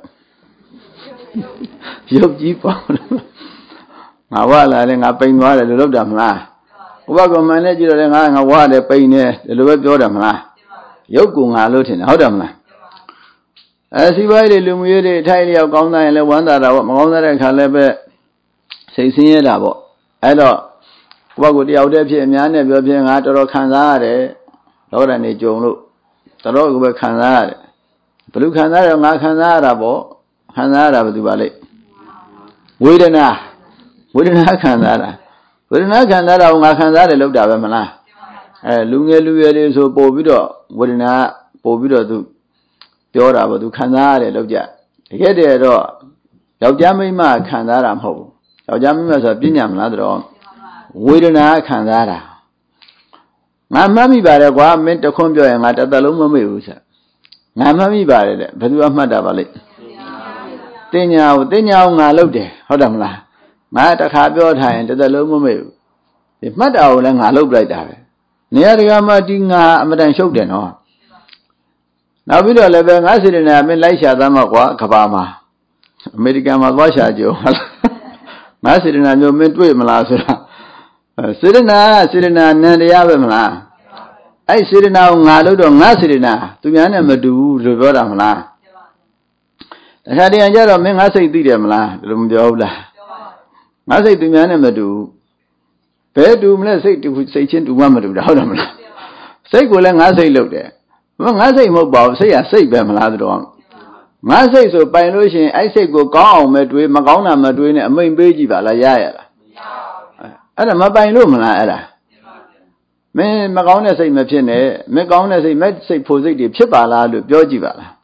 ရုပ်ကြီးပေါ့ငါဝလာတယ်ငါပိန်သွားတယ်လို့လုပ်တာမလားဥပက္ခမန်နဲ့ကြည့်တော့လေငါဝတယ်ပိန်တယ်ဒီလိုပဲပြောတယ်မလားရုပ်ကိုငါလို့ထင်တယ်ဟုတ်တယ်မလားစီးပွားရေးတွေလူမှုရေးတွေထိုက်လျောက်ကောင်းသားရင်လည်းဝမ်းသာတာပေါ့မကောင်းတဲ့အခါလည်းပဲစိတ်ဆင်းရဲတာပေါ့အဲ့တော့ဘုရားကိုတယောက်တည်းဖြစ်အများနဲ့ပြောဖြစ်ငါတော်တော်ခံစားရတယ်လောကနေကြုံလို့တော်တော်ကိုပဲခံစားရတယ်ဘယ်လိုခံစားရငါခံစားရတာပေါ့ခံစားရတာဘယ်သူပါလဲဝေဒနာခံစားတာဝေဒနာခံစားတာကိုငါခံစားတယ်လို့တာပဲမလားလူငယ်လူရွယ်တွေဆိုပို့ပြီးတော့ဝေဒနာပို့ပြီးတော့သူပြောတာပေါ့သူခံစားရတယ်လို့ကြတကယ်တည်းတော့ယောက်ျားမိန်းမခံစားတာမဟုတ်ဘူးယောက်ျားမိန်းမဆိုပြညာမလားတော့ဝေဒနာခံစားတာငါမှတ်မိပါတယ်ကွာမင်းတခွန်းပြောရင်ငါတစ်သက်လုံးမမေ့ဘူးဆက်ငါမှတ်မိပါတယ်တဲ့ဘယ်သူကမှတ်တာပါလိမ့်တင်ညာကိုငါလုပ်တယ်ဟုတ်တယ်မလားငါတစ်ခါပြောထားရင်တစ်သက်လုံးမမေ့ဘူးဒီမှတ်တာကိုလည်းငါလုပ်လိုက်တာပဲနေရာတကာမှာဒီငါအမတန်ရှုပ်တယ်နော်နောက်ပြီးတော့လည်းပဲငါစေတနာမင်းလိုက်ရှာသားမှာကွာကဘာမှာအမေရိကန်မှာသွားရှာကြုံငါစေတနာမျိုးမင်းတွေ့မလားဆိုတာစေတနာနန္တရားပဲမလားအဲ့စေတနာကိုငါလို့တော့ငါစေတနာသူများနဲ့မတူဘူးလို့ပြောတာမလားတခါတည်းကြတော့မင်းငါစိတ်သိတယ်မလားဒီလိုမပြောဘူးလားငါစိတ်သူများနဲ့မတူဘယ်တူမလဲစိတ်ချင်းတူမှမတူတာဟုတ်တယ်မလားစိတ်ကိုလည်းငါစိတ်လုပ်တယ်ငါစိတ်မဟုတ်ပါဘူးစိတ်ကစိတ်ပဲမလားဆိုတော့ငါစိတ်ဆိုပိုင်လို့ရှိရင်အဲ့စိတ်ကိုကောင်းအောင်မတွေးမကောင်းတာမတွေးနဲ့အမိန်ပေးကြည့်ပါလားရရလားအဲ့ဒါမပိုင်လို့မလားအဲ့ဒါမင်းမကောင်းတဲ့စိတ်မဖြစ်နဲ့မကောင်းတဲ့စိတ်ဖို့စိတ်တွေဖြစ်ပါလားလို့ပြောကြည့်ပါလား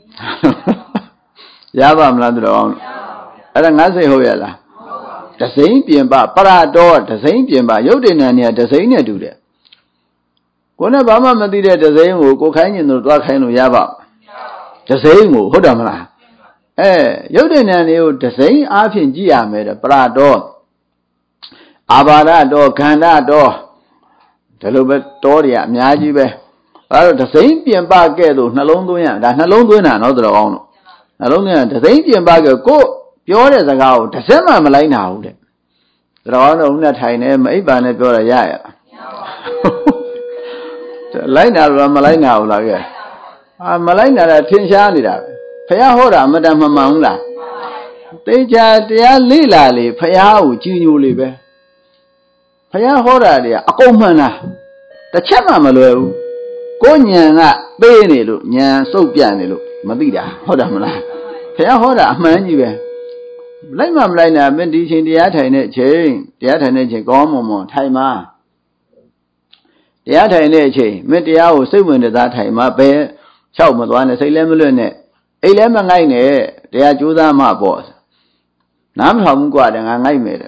ရပါမလားတော့အဲ့ဒါငါစိတ်ဟုတ်ရလားတစိမ့်ပြင်ပပရတော်တစိမ့်ပြင်ပရုပ်တည်နေနေတစိမ့်နဲ့တူတယ်ကိုယ်နဲ့ဘာမှမသိတဲ့တစိမ့်ကိုခိုင်းကျင်လို့သွားခိုင်းလို့ရပါတစိမ့်ကိုဟုတ်တယ်မလားရုပ်တည်နေနေကိုတစိမ့်အားဖြင့်ကြည့်ရမယ်တဲ့ပရတော်အာဘာရတော်ခန္ဓာတော်ဒီလိုပဲတော်တွေကအများကြီးပဲအဲတော့တစိမ့်ပြင်ပကဲ့သို့နှလုံးသွင်းရဒါနှလုံးသွင်းတာနော်တော်ကောင်းတော့နှလုံးသွင်းတစိမ့်ပြင်ပကဲ့ကိုပြောတဲ့စကားကိုတစ်စက်မှမလိုက်နာဘူးတဲ့တော်ကောင်းတော့ဦးနဲ့ထိုင်နေမအိပ်ပါနဲ့ပြောရရရလိုက်နာလို့မလိုက်နာဘူးလားကဲမလိုက်နာတာထင်ရှားနေတာပဲဖះဟောတာအမတန်မမှန်ဘူးလားတေချာတရားလေ့လာလေဖះကိုကြည်ညိုလေပဲဖះဟောတာတွေကအကုန်မှန်တာတစ်ချက်မှမလွယ်ဘူးကိုညံကပေးနေလို့ညံစုပ်ပြတ်နေလို့မသိတာဟုတ်တယ်မလားဖះဟောတာအမှန်ကြီးပဲလိုက်မှမလိုက်နာမင်းဒီချိန်တရားထိုင်တဲ့အချိန်ကောင်းမွန်ထိုင်မှာတရားထိုင်တဲ့အချိန်မင်းတရားကိုစိတ်ဝင်စားထိုင်မှာပဲလျှောက်မသွားနဲ့စိတ်လည်းမလွတ်နဲ့အိတ်လည်းမငိုက်နဲ့တရားကြိုးစားမှပေါ့နားမထောင်ဘူးกว่าတယ်ငါငိုက်မယ်တဲ့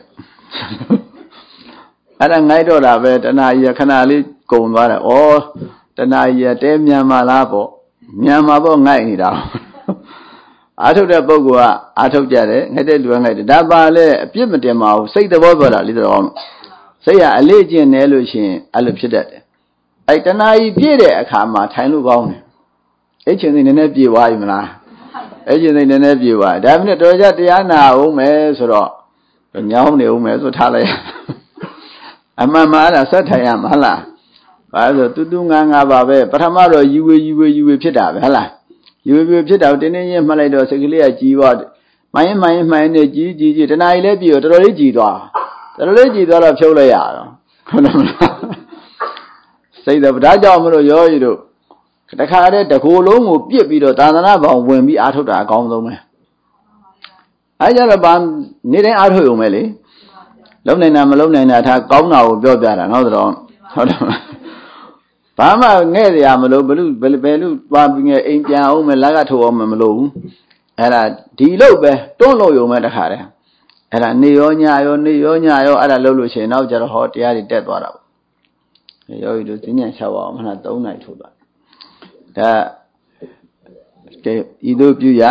အဲ့ဒါငိုက်တော့တာပဲတဏှာကြီးခဏလေးကုံသွားတယ်ဩတဏှာကြီးတဲမြန်ပါလားပေါ့မြန်ပါပေါ့ငိုက်နေတာအာထုတ်တဲ့ပုဂ္ဂိုလ်ကအာထုတ်ကြတယ်ငိုက်တဲ့လူကငိုက်တယ်ဒါပါလေအပြစ်မတင်ပါဘူးစိတ်သဘောပြောတာလေးတော့စိတ်ကအလေးကျင့်နေလို့ရှိရင်အဲ့လိုဖြစ်တတ်တယ်အဲ့တဏှာကြီးပြည့်တဲ့အခါမှာထိုင်လို့ကောင်းတယ်အဲ့ချိန်စိနည်းနည်းပြေသွားပြီမလားအဲ့ချိန်စိနည်းနည်းပြေသွားဒါမှမဟုတ်တော်ကြတရားနာအောင်မယ်ဆိုတော့ညောင်းနေအောင်မယ်ဆိုထားလိုက်အမှန်မှားတာဆက်ထိုင်ရမှာလားဘာလို့ဆိုတူငါပါပဲပထမတော့ယူဝေဖြစ်တာပဲဟလားယူဝေဖြစ်တာတင်းတင်းချင်းမှတ်လိုက်တော့စိတ်ကလေးကကြီးသွားမိုင်းနဲ့ကြီးတဏှာကြီးလည်းပြီးတော့တော်တော်လေးကြီးသွားတော့ဖြုတ်လိုက်ရတော့ဟုတ်တယ်မလားစိတ်တော့ဒါကြောင့်မလို့ရောရီတို့တခါတည်းတကိုယ်လုံးကိုပြစ်ပြီးတော့သာသနာပေါင်းဝင်ပြီးအားထုတ်တာအကောင်းဆုံးပဲအဲကြတော့ဗာနေတိုင်းအားထုတ်ရုံပဲလေလုံနိုင်တာမလုံနိုင်တာထားကောင်းတာကိုပြောပြတာနော်ဆိုတော့ဟုတ်တယ်ဘာမှငဲ့ရမလို့ဘယ်လိုသွားပြီးငဲ့အိမ်ပြန်အောင်မယ်လက်ကထုတ်အောင်မလို့ဘူးအဲ့ဒါဒီလို့ပဲတွန်းလို့ရုံပဲတခါတည်းအဲ့ဒါနေရောညရောအဲ့ဒါလုပ်လို့ရှိရင်နောက်ကြတော့ဟောတရားတွေတက်သွားတာပေါ့ယောဂီတို့သိဉာဏ်လျှောက်အောင်မလား3နိုင်ထိုးသွားဒါကဲဤသို့ပြုရ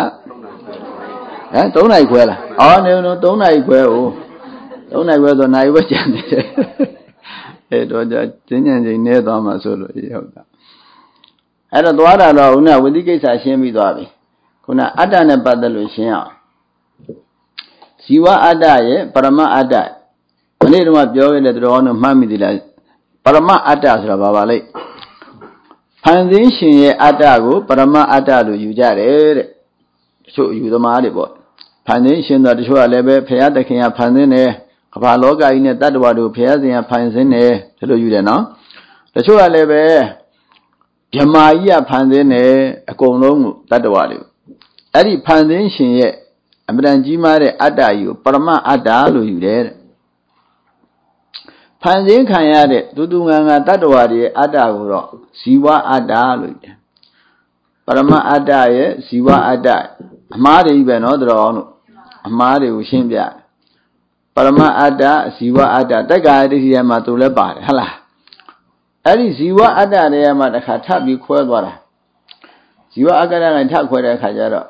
3နိုင်ခွဲလားအော်နေတော့3နိုင်ခွဲကို3နိုင်ခွဲဆိုနိုင်ဝက်ကြံနေတယ်အဲ့တော့じゃသိဉာဏ်ချိန်နဲသွားမှာဆိုလို့ဟုတ်တာအဲ့တော့သွားတာတော့ခုနဝိသိကိစ္စရှင်းပြီးသွားပြီခုနအတ္တနဲ့ပတ်သက်လို့ရှင်းအောင်ဇီဝအတ္တရဲ့ပရမအတ္တမနေ့တုန်းကပြောခဲ့တဲ့တော်တော်မှတ်မိသလားပရမအတ္တဆိုတာဘာပါလဲဖန်ဆင်းရှင်ရဲ့အတ္တကိုပရမအတ္တလို့ယူကြတယ်တဲ့တချို့ယူသမားတွေပေါ့ဖန်ဆင်းရှင်တော့တချို့ကလည်းပဲဘုရားသခင်ကဖန်ဆင်းတယ်ကမ္ဘာလောကကြီးနဲ့တတ္တဝါတို့ဘုရားရှင်ကဖန်ဆင်းတယ်ဒီလိုယူတယ်နော်တချို့ကလည်းပဲဗြဟ္မာကြီးကဖန်ဆင်းတယ်အကုန်လုံးကိုတတ္တဝါတွေအဲ့ဒီဖန်ဆင်းရှင်ရဲ့အမှန်တန်ကြီးမားတဲ့အတ္တကြီးကိုပရမအတ္တလို့ယူတယ်တဲ့ဖ反正看下的，都俺大多的阿达个咯，西瓦阿达了的，巴拉玛阿达耶，西瓦阿达，马的一边孬的咯，马的有先别，巴拉玛阿达，西瓦阿达，大家的些嘛都来巴的，好啦，而且西瓦阿达的嘛，那看差别快多了，西瓦阿达那差快的看着了，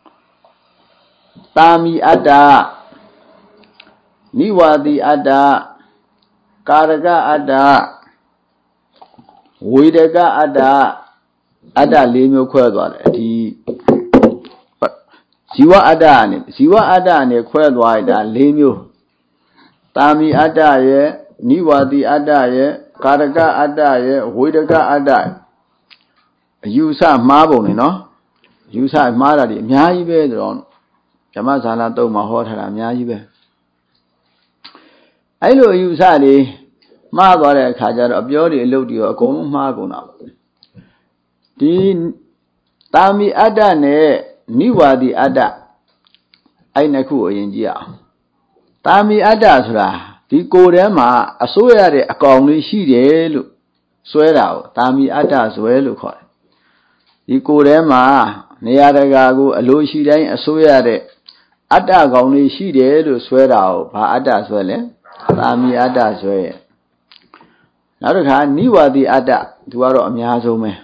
大米阿达，尼瓦的阿达。ကာရကအတ္တဝေဒကအတ္တအတ္တ၄မျိုးခွဲသွားတယ်ဒီဇီဝအတ္တနဲ့ခွဲသွားတာ၄မျိုးတာမီအတ္တရဲ့နိဝါတိအတ္တရဲ့ကာရကအတ္တရဲ့ဝေဒကအတ္တအယူဆမှားပုံနေနော်ယူဆမှားတာဒီအများကြီးပဲဆိုတော့ဓမ္မဇာနာတုံးမှာဟောထားတာအများကြီးပဲအဲ့လိုယူဆတွေမှားသွားတဲ့အခါကျတော့အပြောတွေအလုပ်တွေရောအကုန်လုံးမှားကုန်တာဒီတာမီအတ္တနဲ့နိဝါဒီအတ္တအဲ့နှစ်ခုအရင်ကြည့်အောင်တာမီအတ္တဆိုတာဒီကိုယ်ထဲမှာအစိုးရတဲ့အကောင်လေးရှိတယ်လို့စွဲတာကိုတာမီအတ္တစွဲလို့ခေါ်တယ်ဒီကိုယ်ထဲမှာနေရာတကာကိုအလိုရှိတိုင်းအစိုးရတဲ့အတ္တကောင်လေးရှိတယ်လို့စွဲတာကိုဘာအတ္တစွဲလဲတာမီအတ္တစွဲရဲ့နောက်တစ်ခါနိဝါဒီအတ္တသူကတော့အများဆုံးပဲ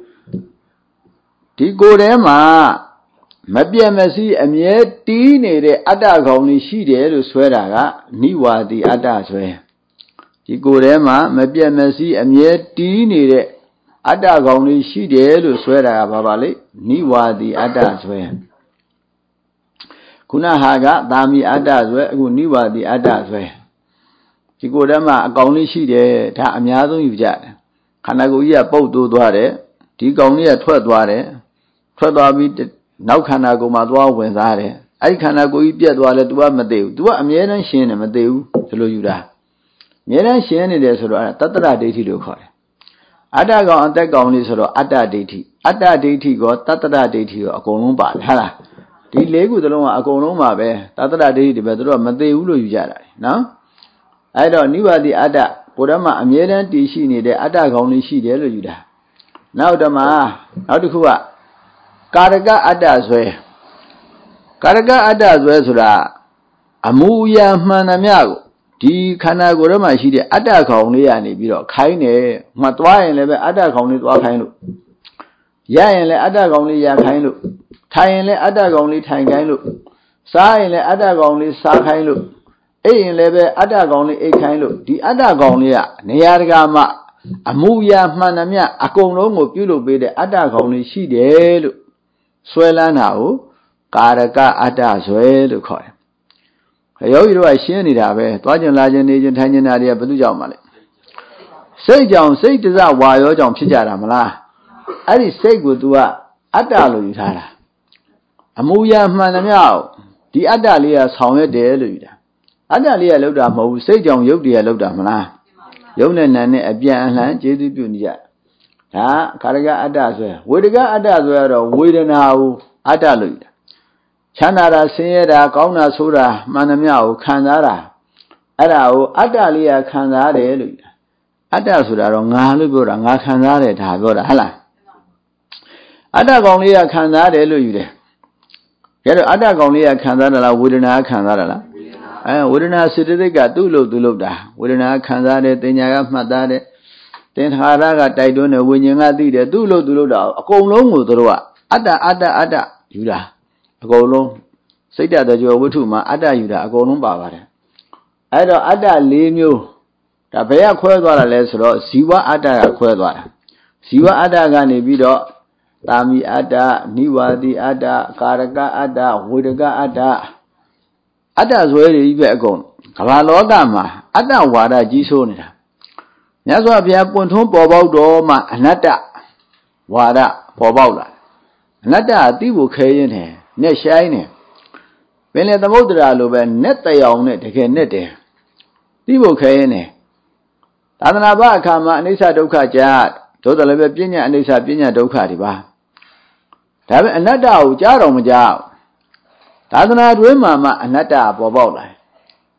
ဒီကိုယ်ထဲမှာမပြတ်မစည်းအမြဲတီးနေတဲ့အတ္တကောင်လေးရှိတယ်လို့စွဲတာကနိဝါဒီအတ္တစွဲဒီကိုယ်ထဲမှာမပြတ်မစည်းအမြဲတီးနေတဲ့အတ္တကောင်လေးရှိတယ်လို့စွဲတာကဘာပါလဲနိဝါဒီအတ္တစွဲခုနဟာကသာမီအတ္တစွဲအခုနိဝါဒီအတ္တစွဲဒီကိုယ်ထဲမှာအကောင်လေးရှိတယ်ဒါအများဆုံးယူကြတယ်ခန္ဓာကိုယ်ကြီးကပုတ်တိုးသွားတယ်ဒီကောင်လေးကထွက်သွားတယ်ထွက်သွားပြီးနောက်ခန္ဓာကိုယ်မှာသွားဝင်စားတယ်အဲ့ဒီခန္ဓာကိုယ်ကြီးပြတ်သွားလဲ तू ကမသိဘူး तू ကအမြဲတမ်းရှင်းတယ်မသိဘူးဒီလိုယူတာအမြဲတမ်းရှင်းနေတယ်ဆိုတော့တတ္တရဒိဋ္ဌိလို့ခေါ်တယ်အတ္တကောင်အသက်ကောင်လေးဆိုတော့အတ္တဒိဋ္ဌိအတ္တဒိဋ္ဌိကောတတ္တရဒိဋ္ဌိကောအကုန်လုံးပါတယ်ဟာလားဒီ၄ခုသလုံးကအကုန်လုံးပါပဲတတ္တရဒိဋ္ဌိတွေပဲသူတို့ကမသိဘူးလို့ယူကြတာနော်အဲ့တော့နိဗ္ဗာတိအတ္တကိုယ်ဓမ္မအမြဲတမ်းတည်ရှိနေတဲ့အတ္တကောင်လေးရှိတယ်လို့ယူတာနောက်တစ်ခုကကာရကအတ္တဆွဲကာရကအတ္တဆွဲဆိုတာအမူအရာမှန်သမျှကိုဒီခန္ဓာကိုယ်ထဲမှာရှိတဲ့အတ္တကောင်လေးကနေပြီးတော့ခိုင်းတယ်မှသွားရင်လည်းပဲအတ္တကောင်လေးသွားခိုင်းလို့ရရင်လည်းအတ္တကောင်လေးရခိုင်းလို့ထိုင်ရင်လည်းအတ္တကောင်လေးထိုင်ခိုင်းလို့စားရင်လည်းအတ္တကောင်လေးစားခိုင်းလို့အိပ်ရင်လည်းပဲအတ္တကောင်လေးအိပ်ခိုင်းလို့ဒီအတ္တကောင်လေးကနေရာတကာမှာအမူအရာမှန်သမျှအကုန်လုံးကိုပြုလုပ်ပေးတဲ့အတ္တကောင်လေးရှိတယ်လို့ဆွဲလန်းတာကိုကာရကအတ္တဆွဲလို့ခေါ်တယ်။ယောဂီတို့ကရှင်းနေတာပဲသွားကျင်လာခြင်းနေခြင်းထိုင်ခြင်းနာတွေကဘယ်သူကြောင့်မလဲစိတ်ကြောင့်စိတ်တစဝါရောကြောင့်ဖြစ်ကြတာမလားအဲ့ဒီစိတ်ကို तू ကအတ္တလို့ယူထားတာအမူအရာမှန်သမျှဒီအတ္တလေးကဆောင်ရွက်တယ်လို့ယူတာအတ္တလေးကလောက်တာမဟုတ်ဘူးစိတ်ကြောင့်ယုတ်တရားလောက်တာမလားယုတ်နဲ့နာနဲ့အပြန်အလှန်ကျေးဇူးပြုနေကြဒါကာရကအတ္တဆွဲဝေဒကအတ္တဆွဲကတော့ဝေဒနာကိုအတ္တလို့ယူတာချမ်းသာတာဆင်းရဲတာကောင်းတာဆိုးတာမှန်သမျှကိုခံစားတာအဲ့ဒါကိုအတ္တလေးကခံစားတယ်လို့ယူတာအတ္တဆိုတာတော့ငါလို့ပြောတာငါခံစားတယ်ဒါပြောတာဟုတ်လားအတ္တကောင်လေးကခံစားတယ်လို့ယူတယ်ကျတော့အတ္တကောင်လေးကခံစားတယ်လားဝေဒနာကခံစားတယ်လားဝေဒနာစေတသိက်ကသူ့လို့တာဝေဒနာခံစားတယ်တင်ညာကမှတ်သားတယ်တင်္ခါရကတိုက်တွန်းတယ်ဝိညာဉ်ကသိတယ်သူ့လို့တာအကုန်လုံးကိုတို့ကအတ္တယူတာအကုန်လုံးစိတ်တကြောဝိထုမှာအတ္တယူတာအကုန်လုံးပါပါတယ်အဲ့တော့အတ္တ၄မျိုးဒါဘယ်ကခွဲသွားတာလဲဆိုတော့ဇီဝအတ္တကခွဲသွားတာဇီဝအတ္တကနေပြီးတော့တာမီအတ္တနိဝါတိအတ္တကာရကအတ္တဝေဒကအတ္တအတ္တဇွဲတွေကြီးပဲအကုန်ကမ္ဘာလောကမှာအတ္တဝါဒကြီးဆိုးနေတာမြတ်စွာဘုရားပွင့်ထွန်းပေါ်ပေါက်တော့မှအနတ္တဝါဒပေါ်ပေါက်လာအနတ္တအသိဖို့ခဲရင်းတယ်နဲ့ရှိုင်းတယ်ပင်လေသမုဒ္ဒရာလိုပဲနဲ့တယောင်နဲ့တကယ်နဲ့တယ်သိဖို့ခဲရင်းတယ်သာသနာ့ဘအခါမှာအနိစ္စဒုက္ခကြားသို့တော်လည်းပဲပညာအနိစ္စပညာဒုက္ခတွေပါဒါပေမဲ့အနတ္တကိုကြားတော့မကြားသာသနာတွင်မှာအနတ္တပေါ်ပေါက်လာ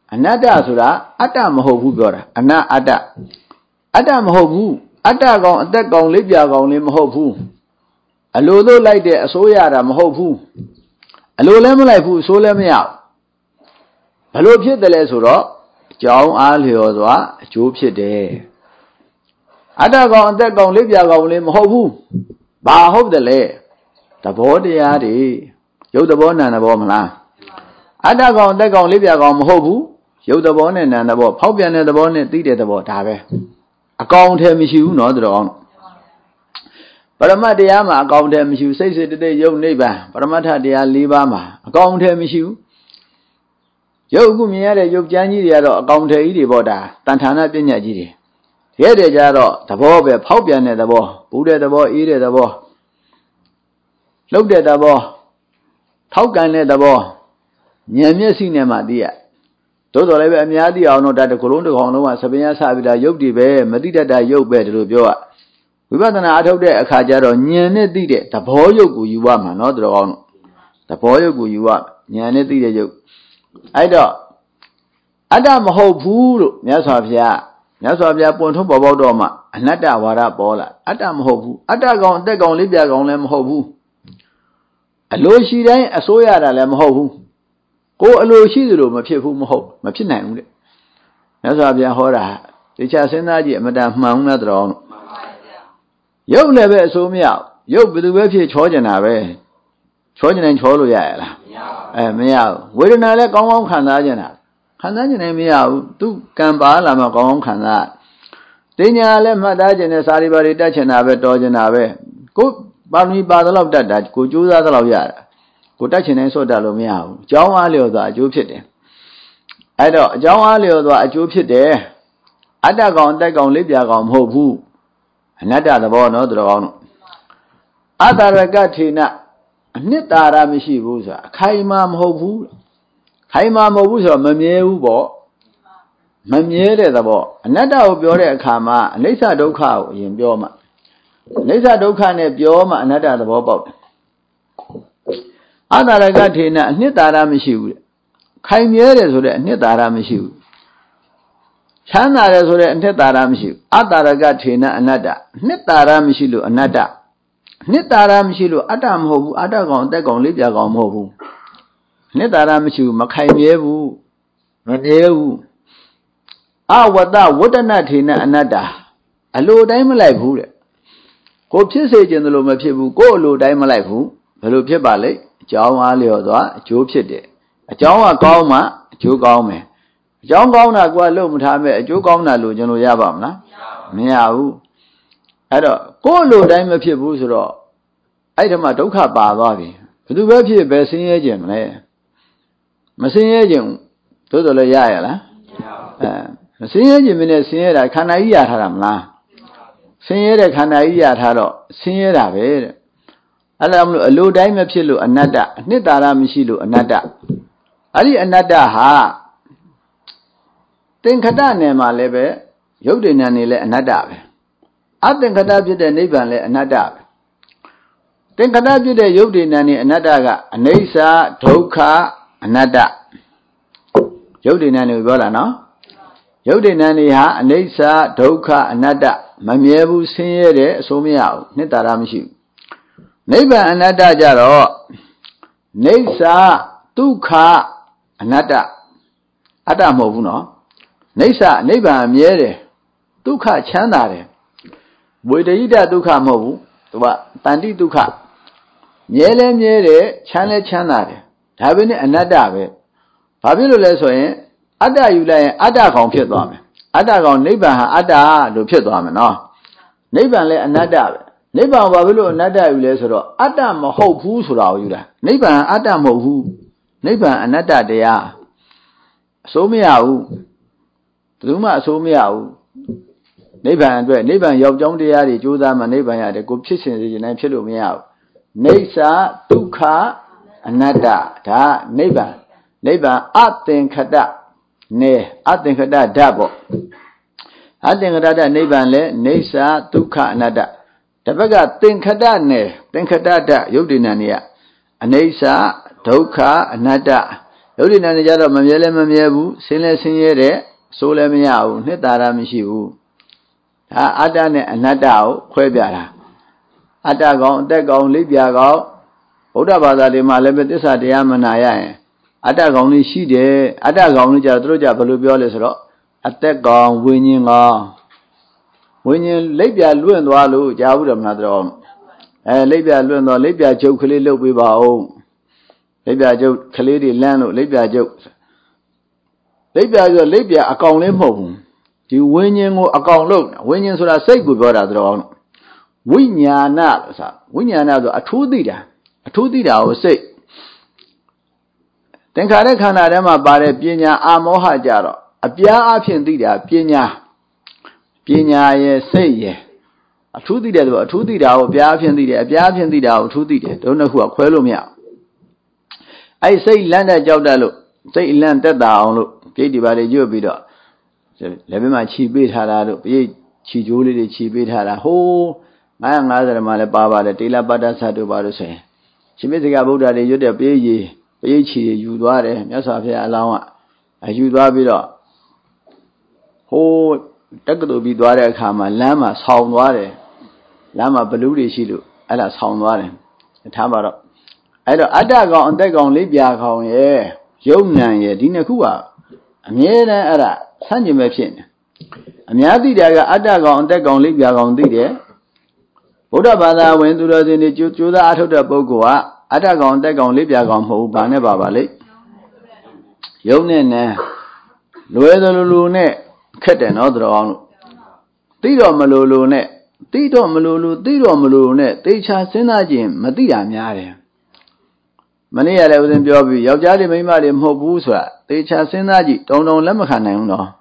Anata sura Atta Mahobu Gora Anna Atta Atta Mahobu Atta Gong Atta Gong Libya Gong Lim Mahobu Alodo like the Asoyara Mahobu Alolem like who so let me out Alopia the Lesuro John Alhiozwa Jupia de Atta Gong Atta Gong Libya Gong Lim Mahobu Ba Hope the lay the body Adi You the bone and a bomb. Ada gong the gong Libya gong Mahobu, you the bone and the ball, Popian and the bonnet, did the ball, Tabe. A count him issue, not the wrong. Paramatiama, a count him issue, says it today, your neighbor, Paramata de Alibama, a count him issue. Yo Gumiere, yo Jani, a count Idi Boda, Tantana Pinagiri. Here the Jaro, the ball, Popian at the ball, Buddha the ball, eat the ball. Looked at the ball. Taukan at the ball. Nyamia cinema dear. Todo leve amiadi or not at the Colondo Hono, Sabina Savida Yogi Bay, Medita da Yog bed Rubioa. We got an out of there a Kajaro, Nyane did it, the Poyogu you are, not the on. The Poyogu you are, Nyane did a joke. I don't. Adam Hopu, Yasavia, Yasavia Ponto Bobodoma, Anata Wara Bola, Adam Hopu, Adagon, Dagon Libya on Lem Hopu. A low she day, a soya lem Hopu. Go a low she room, a few whom hope, my pinang. Yasavia Hora, the Chasena, Madame Mount Drawn. You never saw me out. You be the way Trojan away. Trojan and Choloya. Meow. Where did I let go on Canadian? Canadian meow, do Gambala Macon Cana. Dinya let Madajan as Alibari Dutch and Abbey Dojan away. Go, but me battle of that, could you that of Yara? Good Dutch and so dalo meow. John Alio, the Jupiter. I don't, John Alio, the Jupiter. Adagon, Dagon, Libya, Hopu. Another the ball, not drawn. Other Gatina. Nitara Mishibuza, Kaimam Hobu, Kaimam Hobuza, Mameubo, Mamere the ball. Another of your Kama, Lisa Doka in Bioma. Lisa Doka ne Bioma, another the ball. Other Gatina, Nitara Mishu, Kaimere so that Nitara Mishu. Chana so that Nitara Mishu, Other Gatina, another, Nitara Mishilu, another. Nitaram Shilu, Adam Hobu, Adagon, Dagon, Libya Gom Hobu. Nitaram Shu, Makaimevu, Manevu. Ah, what thou, what a natina, another. A low dime like who? Go Pisage in the Loma Pibu, go low dime like who? Hello Pibale, John Alioda, Joe Pide. A John Goma, Joe Gome. John Gona, Gualum, Joe Gona, Lujano Yabamna. Meow. I don't go low dime of your item at Doka Babi. Do web here basing agent, Massing agent, Toto Yala. Massing agent means Sierra Canaia Haramla. Sierra Canaia Haro, Sierra Vere. Alam a low dime of Chilu, another, Nitara Mishilu, another. Ali another ha. Think Katana lebe, Yodinanile another. I think I did a neighbor another. Think I did a Yodinani another, Anesa, Toka, another. Yodinani Bola no? Yodinani ha, Anesa, Toka, another. Mamiebu Siniere, so me out, Netaramshi. Neighbor another Jaro. Nesa, Tuka, another. Adamovuno. Nesa, neighbor Miere. Tuka Chandare. With the Ida Duka Mobu, Tandi Duka. Yele Mere, Chane Chanare, having another. Pabilo Lesoe, Ada you lay Ada on Piedome. Ada on neighbor Ada do Piedome, no. Neighbor lay another. Neighbor Babilo another Lesoro, Adam Hope who's Raula. Neighbor Adam who, neighbor another they are. So me out. Tuma so me out. Neighbor and neighbor Yobjong de Yari, Judam and neighbor had a good kitchen and chill me out. Nesa, Tuka, another, ta, neighbor. Neighbor, I think that, ne, I think that double. I think that neighbor and Nesa, Tuka, another. The beggar think that ne, think that Yudinania. Anesa, Tuka, another. ယုတ်ဒီနာနေကြတော့မမြဲလဲမမြဲဘူးဆင်းလဲဆင်းရဲတဲ့ဆိုးလဲမရဘူးနှစ်သာရမရှိဘူးဒါအတ္တနဲ့အနတ္တကိုခွဲပြတာအတ္တကောင်အသက်ကောင်လိပ်ပြကောင်ဗုဒ္ဓဘာသာတွေမှာလည်းပဲသစ္စာတရားမနာရရင်အတ္တကောင်လေးရှိတယ်အတ္တကောင်လေးကြသူတို့ကြဘယ်လိုပြောလဲဆိုတော့အသက်ကောင်ဝိညာဉ်ကောင်ဝိညာဉ်လိပ်ပြလွင့်သွားလို့ကြားဘူးတယ်မလားတော့လိပ်ပြလွင့်သွားလိပ်ပြကျုပ်ကလေးလှုပ်ပေးပါဦးလိပ်ပြကျုပ်ကလေးတွေလမ်းလို့လိပ်ပြကျုပ်လိပ်ပြဆိုလိပ်ပြအကောင်လေးမဟုတ်ဘူးဒီဝိညာဉ်ကိုအကောင်လို့ဝိညာဉ်ဆိုတာစိတ်ကိုပြောတာတော့ဝိညာဏလို့ဆိုတာဝိညာဏဆိုအထူးသိတာကိုစိတ်သင်္ခါရခန္ဓာထဲမှာပါတဲ့ပညာအာမောဟကြတော့အပြားအဖြစ်သိတာပညာရဲ့စိတ်ရဲ့အထူးသိတယ်ဆိုအထူးသိတာကိုအပြားအဖြစ်သိတယ်အပြားအဖြစ်သိတာကိုအထူးသိတယ်တို့နှစ်ခုကခွဲလို့မရအဲ့စိတ်လန့်တဲ့ကြောက်တတ်လို့စိတ်လန့်တက်တာအောင်လို့ပြိတ္တိပါတွေကျွတ်ပြီးတော့လည်းဘယ်မှာခြီပေးထားတာတို့ပြိခြီကျိုးလေးတွေခြီပေးထားတာဟိုး950ဓမ္မလည်းပါပါတယ်တေလပတ္တသတ်တို့ပါလို့ဆိုရင်ရှင်မေစကဗုဒ္ဓတွေရွတ်တဲ့ပြိခြီတွေယူသွားတယ်မြတ်စွာဘုရားအလောင်းကယူသွားပြီးတော့ဟိုးတက္ကသိုလ်ပြီးသွားတဲ့အခါမှာလမ်းမှာဆောင်းသွားတယ်လမ်းမှာဘလူးတွေရှိလို့အဲ့ဒါဆောင်းသွားတယ်ထားပါတော့အဲ့တော့အတ္တကောင်အသက်ကောင်လိပ်ပြကောင်ရဲ့ယုံနံရဲ့ဒီနှစ်ခုကအမြဲတမ်းအဲ့ဒါဆန့်ကျင်ပဲဖြစ်နေအများသိတာကအတ္တကောင်အသက်ကောင်လိပ်ပြကောင်သိတယ်ဗုဒ္ဓဘာသာဝင်သူတော်စင်တွေကြိုးစားအထုတ်တဲ့ပုဂ္ဂိုလ်ကအတ္တကောင်အသက်ကောင်လိပ်ပြကောင်မဟုတ်ဘူးဘာနဲ့ပါလိမ့်ယုံနဲ့နံလွယ်သလိုနဲ့ခက်တယ်နော်တော်အောင်လို့သိတော့မလိုနဲ့သိတော့မလိုနဲ့သေချာစဉ်းစားကြည့်မသိတာများတယ်မနေ့ကလည်းဦးဇင်းပြောပြီးယောက်ျားတွေမိန်းမတွေမဟုတ်ဘူးဆိုတာသေချာစဉ်းစားကြည့်တုံလက်မခံနိုင်ဘူးနော်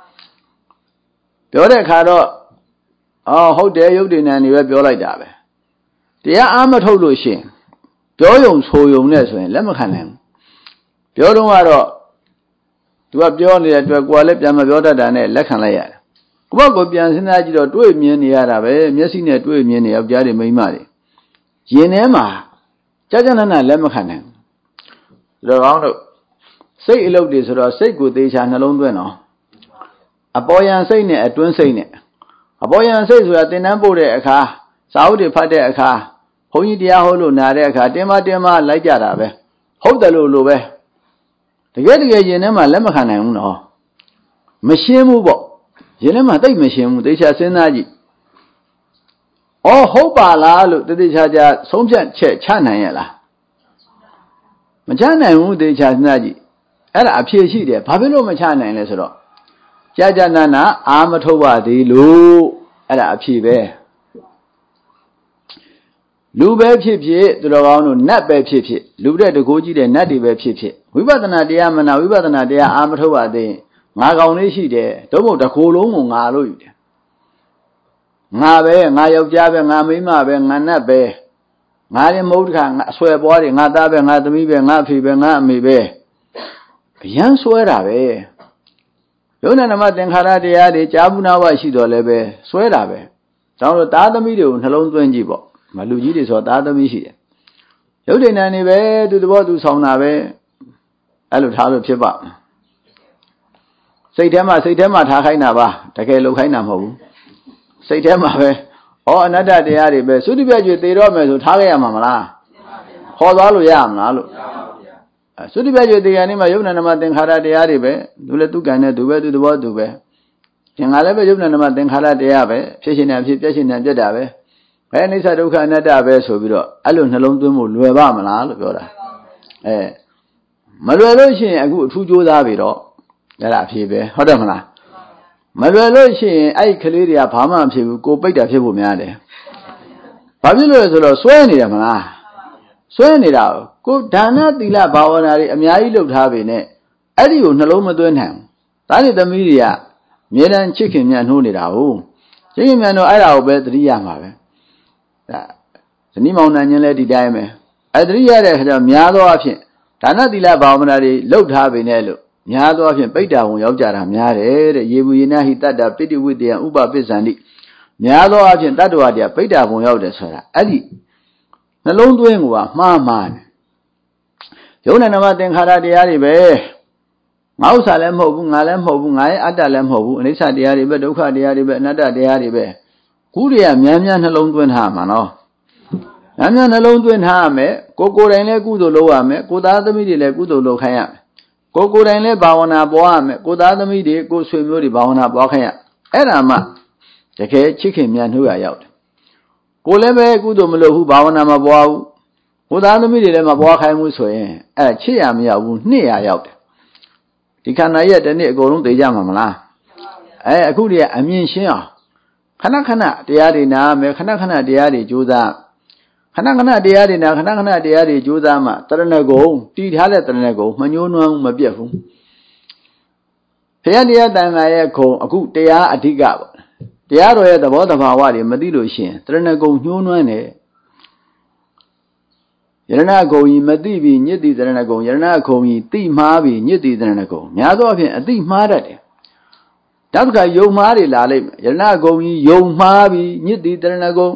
ပြောတဲ့အခါတော့ဟုတ်တယ်ရုပ်တည်နေနေပဲပြောလိုက်တာပဲတရားအားမထုတ်လို့ရှိရင်ပြောယုံဆိုယုံနဲ့ဆိုရင်လက်မခံနိုင်ဘူးပြောတော့ကတော့သူကပြောနေတဲ့အတွက်ကိုယ်ကလည်းပြန်မပြောတတ်တာနဲ့လက်ခံလိုက်ရတယ်ကိုယ့်ဘက်ကိုပြန်စဉ်းစားကြည့်တော့တွေ့မြင်နေရတာပဲမျက်စိနဲ့တွေ့မြင်နေယောက်ျားတွေမိန်းမတွေရင်ထဲမှာကြာကြာနာနာလက်မခံနိုင်ဘူးဒါတော့ကောင်းတို့စိတ်အလုပ်တွေဆိုတော့စိတ်ကိုသေချာနှလုံးသွင်းတော့အပေါ်ယံစိတ်နဲ့အတွင်းစိတ်နဲ့အပေါ်ယံစိတ်ဆိုတာသင်တန်းပို့တဲ့အခါစာအုပ်တွေဖတ်တဲ့အခါဘုန်းကြီးတရားဟောလို့နာတဲ့အခါတင်းမလိုက်ကြတာပဲဟုတ်တယ်လို့ပဲတကယ်ရင်ထဲမှာလက်မခံနိုင်ဘူးနော်မရှင်းဘူးပေါ့ရင်ထဲမှာသိမရှင်းဘူးသေချာစဉ်းစားကြည့်ဟုတ်ပါလားလို့သေချာဆုံးဖြတ်ချက်ချနိုင်ရလားမချနိုင်ဘူးသေချာစဉ်းစားကြည့်အဲ့ဒါအဖြေရှိတယ်ဘာဖြစ်လို့မချနိုင်လဲဆိုတော့ကြာနာနာအာမထုတ်ပါသေးလို့အဲ့ဒါအဖြေပဲလူပဲဖြစ်သူတော်ကောင်းတို့နတ်ပဲဖြစ်လူတဲ့တကိုးကြီးတဲ့နတ်တွေပဲဖြစ်ဝိပဿနာတရားမနာဝိပဿနာတရားအာမထုတ်ပါသေးငါကောင်လေးရှိတယ်တော့ဘုံတကိုယ်လုံးကိုငါလို့ယူတယ်ငါပဲငါယောက်ျားပဲငါမိန်းမပဲငါနတ်ပဲငါရင်မဟုတ်တခါအဆွဲပွားတွေငါသားပဲငါသမီးပဲငါအဖေပဲငါအမေပဲအရန်ဆွဲတာပဲယုံနာနမသင်္ခါရတရားတွေကြာဘူးနာဝရှိတော်လည်းပဲဆွဲတာပဲဒါကြောင့်သားသမီးတွေကိုနှလုံးသွင်းကြည့်ပေါ့လူကြီးတွေဆိုသားသမီးရှိတယ်ရုပ်တည်နေပဲသူသဘောသူဆောင်တာပဲအဲ့လိုထားလို့ဖြစ်ပါစိတ်ထဲမှာထားခိုင်းတာပါတကယ်လုံခိုင်းတာမဟုတ်ဘူးစိတ်ထဲမှာပဲအနတ္တတရားတွေပဲသုတိပြကျွေသေတော့မယ်ဆိုထားခဲ့ရမှာမလားခေါ်သွားလို့ရမလားလို့သုတိပြကျွေသေရနေမှာယုံနာနမသင်္ခါရတရားတွေပဲသူလည်းသူကံနဲ့သူပဲသူသဘောသူပဲသင်္ခါရလည်းပဲယုံနာနမသင်္ခါရတရားပဲဖြစ်ရှင်နေဖြစ်ပြည့်ရှင်နေပြတ်တာပဲဘယ်အိဋ္ဌဒုက္ခအနတ္တပဲဆိုပြီးတော့အဲ့လိုနှလုံးသွင်းဖို့လွယ်ပါမလားလို့ပြောတာမလွယ်လို့ရှိရင်အခုအထူးကြိုးစားပြီတော့အဲ့ဒါအဖြစ်ပဲဟုတ်တယ်မလားမလွယ်လို့ရှိရင်အဲ့ကလေးတွေကဘာမှမဖြစ်ဘူးကိုပိတ်တာဖြစ်ဖို့များတယ်ဘာဖြစ်လို့လဲဆိုတော့စွဲနေတယ်မလားစွဲနေတာကိုဒါနသီလဘာဝနာတွေအများကြီးလုပ်ထားပေနဲ့အဲ့ဒီကိုနှလုံးမသွင်းနိုင်ဘူးဒါနဲ့သမီးတွေကအမြဲတမ်းချစ်ခင်မြတ်နှိုးနေတာဟုတ်ချစ်ခင်မြတ်နှိုးအဲ့ဒါကိုပဲသတိရမှာပဲဒါဇနီးမောင်နှံချင်းလဲဒီတိုင်းပဲအဲ့သတိရတဲ့အခါကျတော့များသောအားဖြင့်ဒါနသီလဘာဝနာတွေလုပ်ထားပေနဲ့လို့များသောအားဖြင့်ပိဋ္ဌာဝန်ရောက်ကြတာများတယ်တဲ့ယေဘူယေနဟိတတ္တပိဋိဝိတ္တယဥပပစ္ဆန္တိများသောအားဖြင့်တတ္တဝါတရားပိဋ္ဌာဝန်ရောက်တယ်ဆိုတာအဲ့ဒီနှလုံးသွင်းကမှားတယ်ယုံနဲ့နမသင်္ခါရတရားတွေပဲငါဥစ္စာလည်းမဟုတ်ဘူးငါလည်းမဟုတ်ဘူးငါရဲ့အတ္တလည်းမဟုတ်ဘူးအနိစ္စတရားတွေပဲဒုက္ခတရားတွေပဲအနတ္တတရားတွေပဲခုတွေကများများနှလုံးသွင်းထားမှာနော်များများနှလုံးသွင်းထားရမယ်ကိုယ်တိုင်လည်းကုသိုလ်လုပ်ရမယ်ကိုသားသမီးတွေလည်းကုသိုလ်လုပ်ခိုင်းရမယ်ကိုယ်တိုင်လည်းဘာဝနာပွားရမယ်ကိုသားသမီးတွေကိုဆွေမျိုးတွေဘာဝနာပွားခိုင်းရအဲ့ဒါမှတကယ်ချစ်ခင်မြတ်နှိုးရရောက်တယ်ကိုလည်းပဲကုသိုလ်မလုပ်ဘူးဘာဝနာမပွားဘူးကိုသားသမီးတွေလည်းမပွားခိုင်းဘူးဆိုရင်အဲ့ချစ်ရမရောက်ဘူးနှစ်ရရောက်တယ်ဒီခန္ဓာရဲ့တနေ့အကုန်လုံးသိကြမှာမလားအခုတည်းကအမြင်ရှင်းအောင်ခဏခဏတရားတွေနာမယ်ခဏခဏတရားတွေကြိုးစားခဏခဏတရားတွေနာခဏခဏတရားတွေကြိုးစားမှတရဏဂုံတည်ထားတဲ့တရဏဂုံမညှိုးနွမ်းမပြတ်ဘူးဘုရားတရားတန်ခါရဲ့ခုံအခုတရားအဓိကပေါ့တရားတော်ရဲ့သဘောတဘာဝတွေမသိလို့ရှိရင်တရဏဂုံညှိုးနွမ်းတယ်ယရဏဂုံကြီးမသိပြီးညစ်တိတရဏဂုံယရဏဂုံကြီးသိမှားပြီးညစ်တိတရဏဂုံများသောအားဖြင့်အသိမှားတတ်တယ်တောက်ကယုံမှားတွေလာလိမ့်မယ်ယရဏဂုံကြီးယုံမှားပြီးညစ်တိတရဏဂုံဘု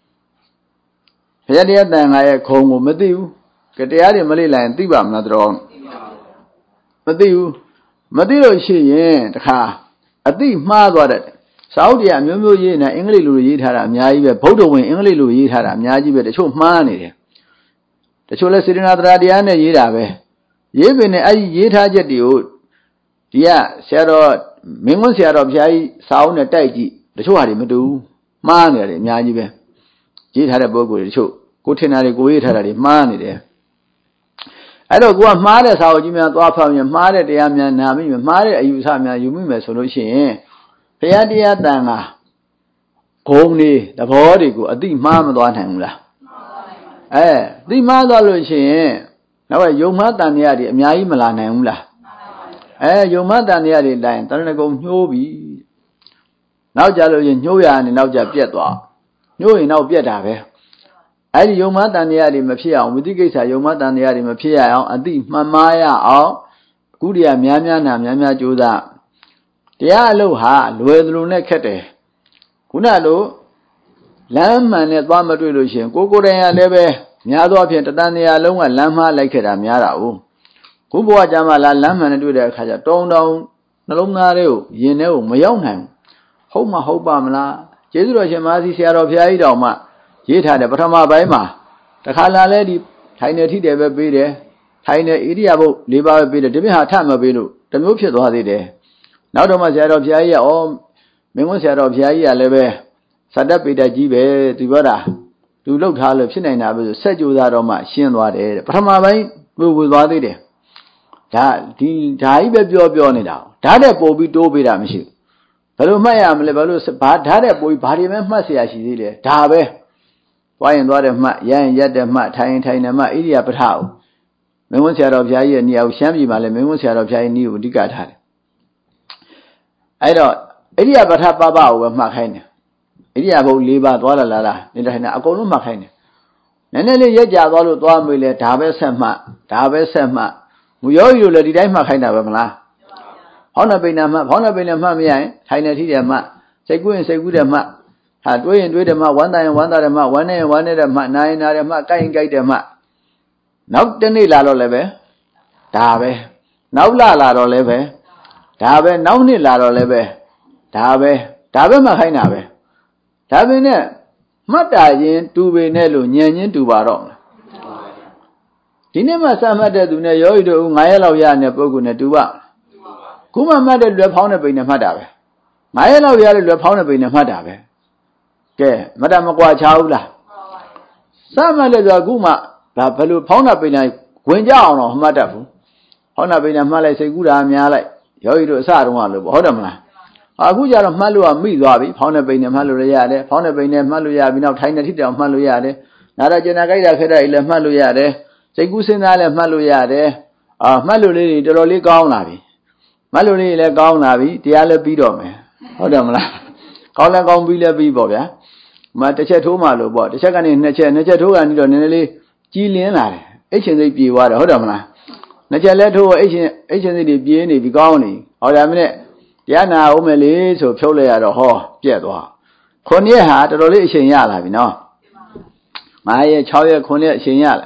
ရားတရားတန်ခါရဲ့ခုံကိုမသိဘူးကတရားတွေမလေ့လာရင်သိပါမလားတော်မသိဘူးမသိလို့ရှိရင်တခါအသိမှားသွားတတ်တယ်စာအုပ်တရားမျိုးမျိုးရေးနေအင်္ဂလိပ်လိုရေးထားတာအများကြီးပဲဗုဒ္ဓဝင်အင်္ဂလိပ်လိုရေးထားတာအများကြီးပဲတချို့မှားနေတယ်တချို့လဲစေတနာတရားနဲ့ရေးတာပဲရေးပင်နဲ့အဲ့ဒီရေးထားချက်တွေကိုဒီကဆရာတော်မင်းဝန်းဆရာတော်ဘုရားကြီးစာအုပ်နဲ့တိုက်ကြည့်တချို့ဟာတွေမတူဘူးမှားနေတယ်အများကြီးပဲရေးထားတဲ့ပုဂ္ဂိုလ်တွေတချို့ကိုထင်တာတွေကိုရေးထားတာတွေမှားနေတယ်အဲ့တော့ကိုကမှားတဲ့စာအုပ်ကြီးများသွားဖောက်ရင်မှားတဲ့တရားများနာမိမယ်မှားတဲ့အယူအဆများယူမိမယ်ဆိုလို့ရှိရင်ဘုရားတရားတန်ခါဂုံတွေသဘောတွေကိုအတိမှားမသွားနိုင်ဘူးလားသိမှားသွားလို့ရှိရင်နောက်ယုံမှားတန်တရားတွေအများကြီးမလာနိုင်ဘူးလားယုံမှားတန်တရားတွေလာရင်တရဏဂုံညှိုးပြီနောက်ကြလို့ရင်ညှိုးရရင်နောက်ကြပြက်သွားညှိုးရင်နောက်ပြက်တာပဲအဲ့ဒီယုံမှားတန်တရားတွေမဖြစ်အောင်ဝိသိကိစ္စယုံမှားတန်တရားတွေမဖြစ်ရအောင်အတိမှန်မှားရအောင်ကုရိယာများများနာများများကြိုးစားတရားအလုပ်ဟာလွယ်သလိုနဲ့ခက်တယ်ခုနလိုလမ်းမှန်နဲ့သွားမတွေ့လို့ရှိရင်ကိုယ်တိုင်ရလည်းပဲများသောအားဖြင့်တဏှာနေရာလုံးကလမ်းမှားလိုက်ခဲ့တာများတာဟုတ်ခုဘဝကြမှာလမ်းမှန်နဲ့တွေ့တဲ့အခါကျတောင်းနှလုံးသားတွေကိုယင်ထဲကိုမရောက်နိုင်ဟုတ်မှဟုတ်ပါမလားကျေးဇူးတော်ရှင်မဟာစီဆရာတော်ဘုရားကြီးတော်မှရေးထားတယ်ပထမပိုင်းမှာတခါလာလဲဒီထိုင်နေထိတယ်ပဲပေးတယ်ထိုင်နေဣရိယာပုတ်၄ပါးပဲပေးတယ်ဒီပြင်ဟာထမပေးလို့တမျိုးဖြစ်သွားသေးတယ်နောက်တော့မှဆရာတော်ဘုရားကြီးကမင်းဝန်းဆရာတော်ဘုရားကြီးကလည်းပဲစတ္တပေတကြီးပဲသူပြောတာသူလှုပ်ထားလို့ဖြစ်နိုင်တာပဲဆိုဆက်ကြိုးစားတော့မှရှင်းသွားတယ်ပထမပိုင်းဝေသွားသေးတယ်ဒါကြီးပဲပြောနေတာဓာတ်တဲ့ပို့ပြီးတိုးပေးတာမရှိဘူးဘယ်လိုမှတ်ရမလဲဘယ်လိုဘာဓာတ်တဲ့ပို့ပြီးဘာတွေပဲမှတ်เสียရှိသေးတယ်ဒါပဲသွားရင်သွားတယ်မှတ်ရရင်ရက်တယ်မှတ်ထိုင်ရင်ထိုင်တယ်မှတ်ဣရိယာပထအောင်မင်းဝန်းဆရာတော်ဘုရားကြီးရဲ့နေရာကိုရှမ်းပြည်မှာလည်းမင်းဝန်းဆရာတော်ဘုရားကြီးနေကိုအဓိကထားတယ်အဲ့တော့ဣရိယာပထပပကိုပဲမှတ်ခိုင်းတယ်ဣရိယာပုတ်၄ပါးသွားလာလာနေတိုင်းအကုန်လုံးမှတ်ခိုင်းတယ်နည်းနည်းလေးရက်ကြသွားလို့သွားမေးလဲဒါပဲဆက်မှတ်ဒါပဲဆက်မှတ်မူယောဂီတို့လည်းဒီတိုင်းမှတ်ခိုင်းတာပဲမလားဖောင်းတဲ့ပိဏမှတ်ဖောင်းတဲ့ပိဏမှတ်မရရင်ထိုင်နေထိတယ်မှတ်စိတ်ကူးရင်စိတ်ကူးတယ်မှတ်ဟာတွေးရင်တွေးတယ်မှတ်ဝမ်းသာရင်ဝမ်းသာတယ်မှတ်ဝမ်းနေရင်ဝမ်းနေတဲ့မှတ်နာရင်နာတယ်မှတ်ကြိုက်ရင်ကြိုက်တယ်မှတ်နောက်တနေ့လာတော့လည်းပဲဒါပဲနောက်လာတော့လည်းပဲဒါပဲနောက်နှစ်လာတော့လည်းပဲဒါပဲမှတ်ခိုင်းတာပဲဒါပေမဲ့မှတ်တာချင်းတူပေနဲ့လို့ညံချင်းတူပါတော့ဒီနေ့မှစမှတ်တဲ့သူနဲ့ယောဂီတို့9ရက်လောက်ရတဲ့ပုဂ္ဂိုလ်နဲ့တူပါခုမှမှတ်တဲ့လွယ်ဖောင်းတဲ့ပိန်နဲ့မှတ်တာပဲ9ရက်လောက်ရတဲ့လွယ်ဖောင်းတဲ့ပိန်နဲ့မှတ်တာပဲကဲမတမကွာချဘူးလားစမှတ်တဲ့ဆိုအခုမှဒါဘယ်လိုဖောင်းတဲ့ပိန်နဲ့ဝင်ကြအောင်တော့မှတ်တတ်ဘူးဖောင်းတဲ့ပိန်နဲ့မှတ်လိုက်စိတ်ကူးတာများလိုက်ယောဂီတို့အစတုန်းကလို့ဟုတ်တယ်မလားအခုကျတော့မှတ်လို့ကမိသွားပြီဖောင်းတဲ့ပိန်နဲ့မှတ်လို့ရတယ်ဖောင်းတဲ့ပိန်နဲ့မှတ်လို့ရပြီနောက်ထိုင်တဲ့ထိတောင်မှတ်လို့ရတယ်နာတော့ကျင်နာကြိုက်တာခက်တာလည်းမှတ်လို့ရတယ်စိတ်ကူးစဉ်းစားလည်းမှတ်လို့ရတယ်မှတ်လို့လေးတော်တော်လေးကောင်းလာပြီမှတ်လို့လေးလည်းကောင်းလာပြီတရားလည်းပြီးတော့မယ်ဟုတ်တယ်မလားကောင်းလည်းကောင်းပြီးလည်းပြီးပေါ့ဗျာမတစ်ချက်ထိုးမှလို့ပေါ့တစ်ချက်ကနေနှစ်ချက်ထိုးကနေတော့နည်းနည်းလေးကြည်လင်းလာတယ်အိတ်ရှင်စိတ်ပြေသွားတယ်ဟုတ်တယ်မလားနှစ်ချက်လည်းထိုးအိတ်ရှင်စိတ်တွေပြေးနေပြီကောင်းနေဟောဒါမင်းတရားနာအောင်မယ်လေဆိုဖြုတ်လိုက်ရတော့ဟောပြက်သွား9ရက်ဟာတော်တော်လေးအချိန်ရလာပြီနော်9ရက်6ရက်9ရက်အချိန်ရလာ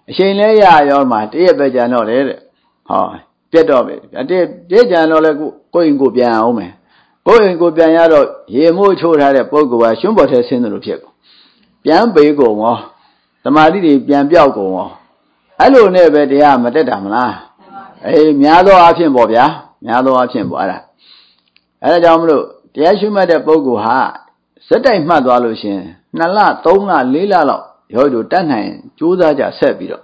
ချိန်လဲရရောမှာတည့်ရပဲကြံတော့လေတဲ့ဟောပြတ်တော့ပဲတည့်ကြံတော့လဲကိုယ့်အိမ်ကိုပြန်အောင်မယ်ကိုယ့်အိမ်ကိုပြန်ရတော့ရေမိုးချိုးထားတဲ့ပုဂ္ဂိုလ်ကရွှွန်းပေါ်ထဲဆင်းတယ်လို့ဖြစ်ကုန်ပြန်ပေးကုန်ရောသမာဓိတွေပြန်ပြောက်ကုန်ရောအဲ့လိုနဲ့ပဲတရားမတက်တာမလားအေးများသောအားဖြင့်ပေါ့ဗျာများသောအားဖြင့်ပေါ့အဲ့ဒါကြောင့်မလို့တရားရှုမှတ်တဲ့ပုဂ္ဂိုလ်ဟာစက်တိုက်မှတ်သွားလို့ရှင်2လ3လ4လလောက်ရောတို့တတ်နိုင်ကြိုးစားကြဆက်ပြီးတော့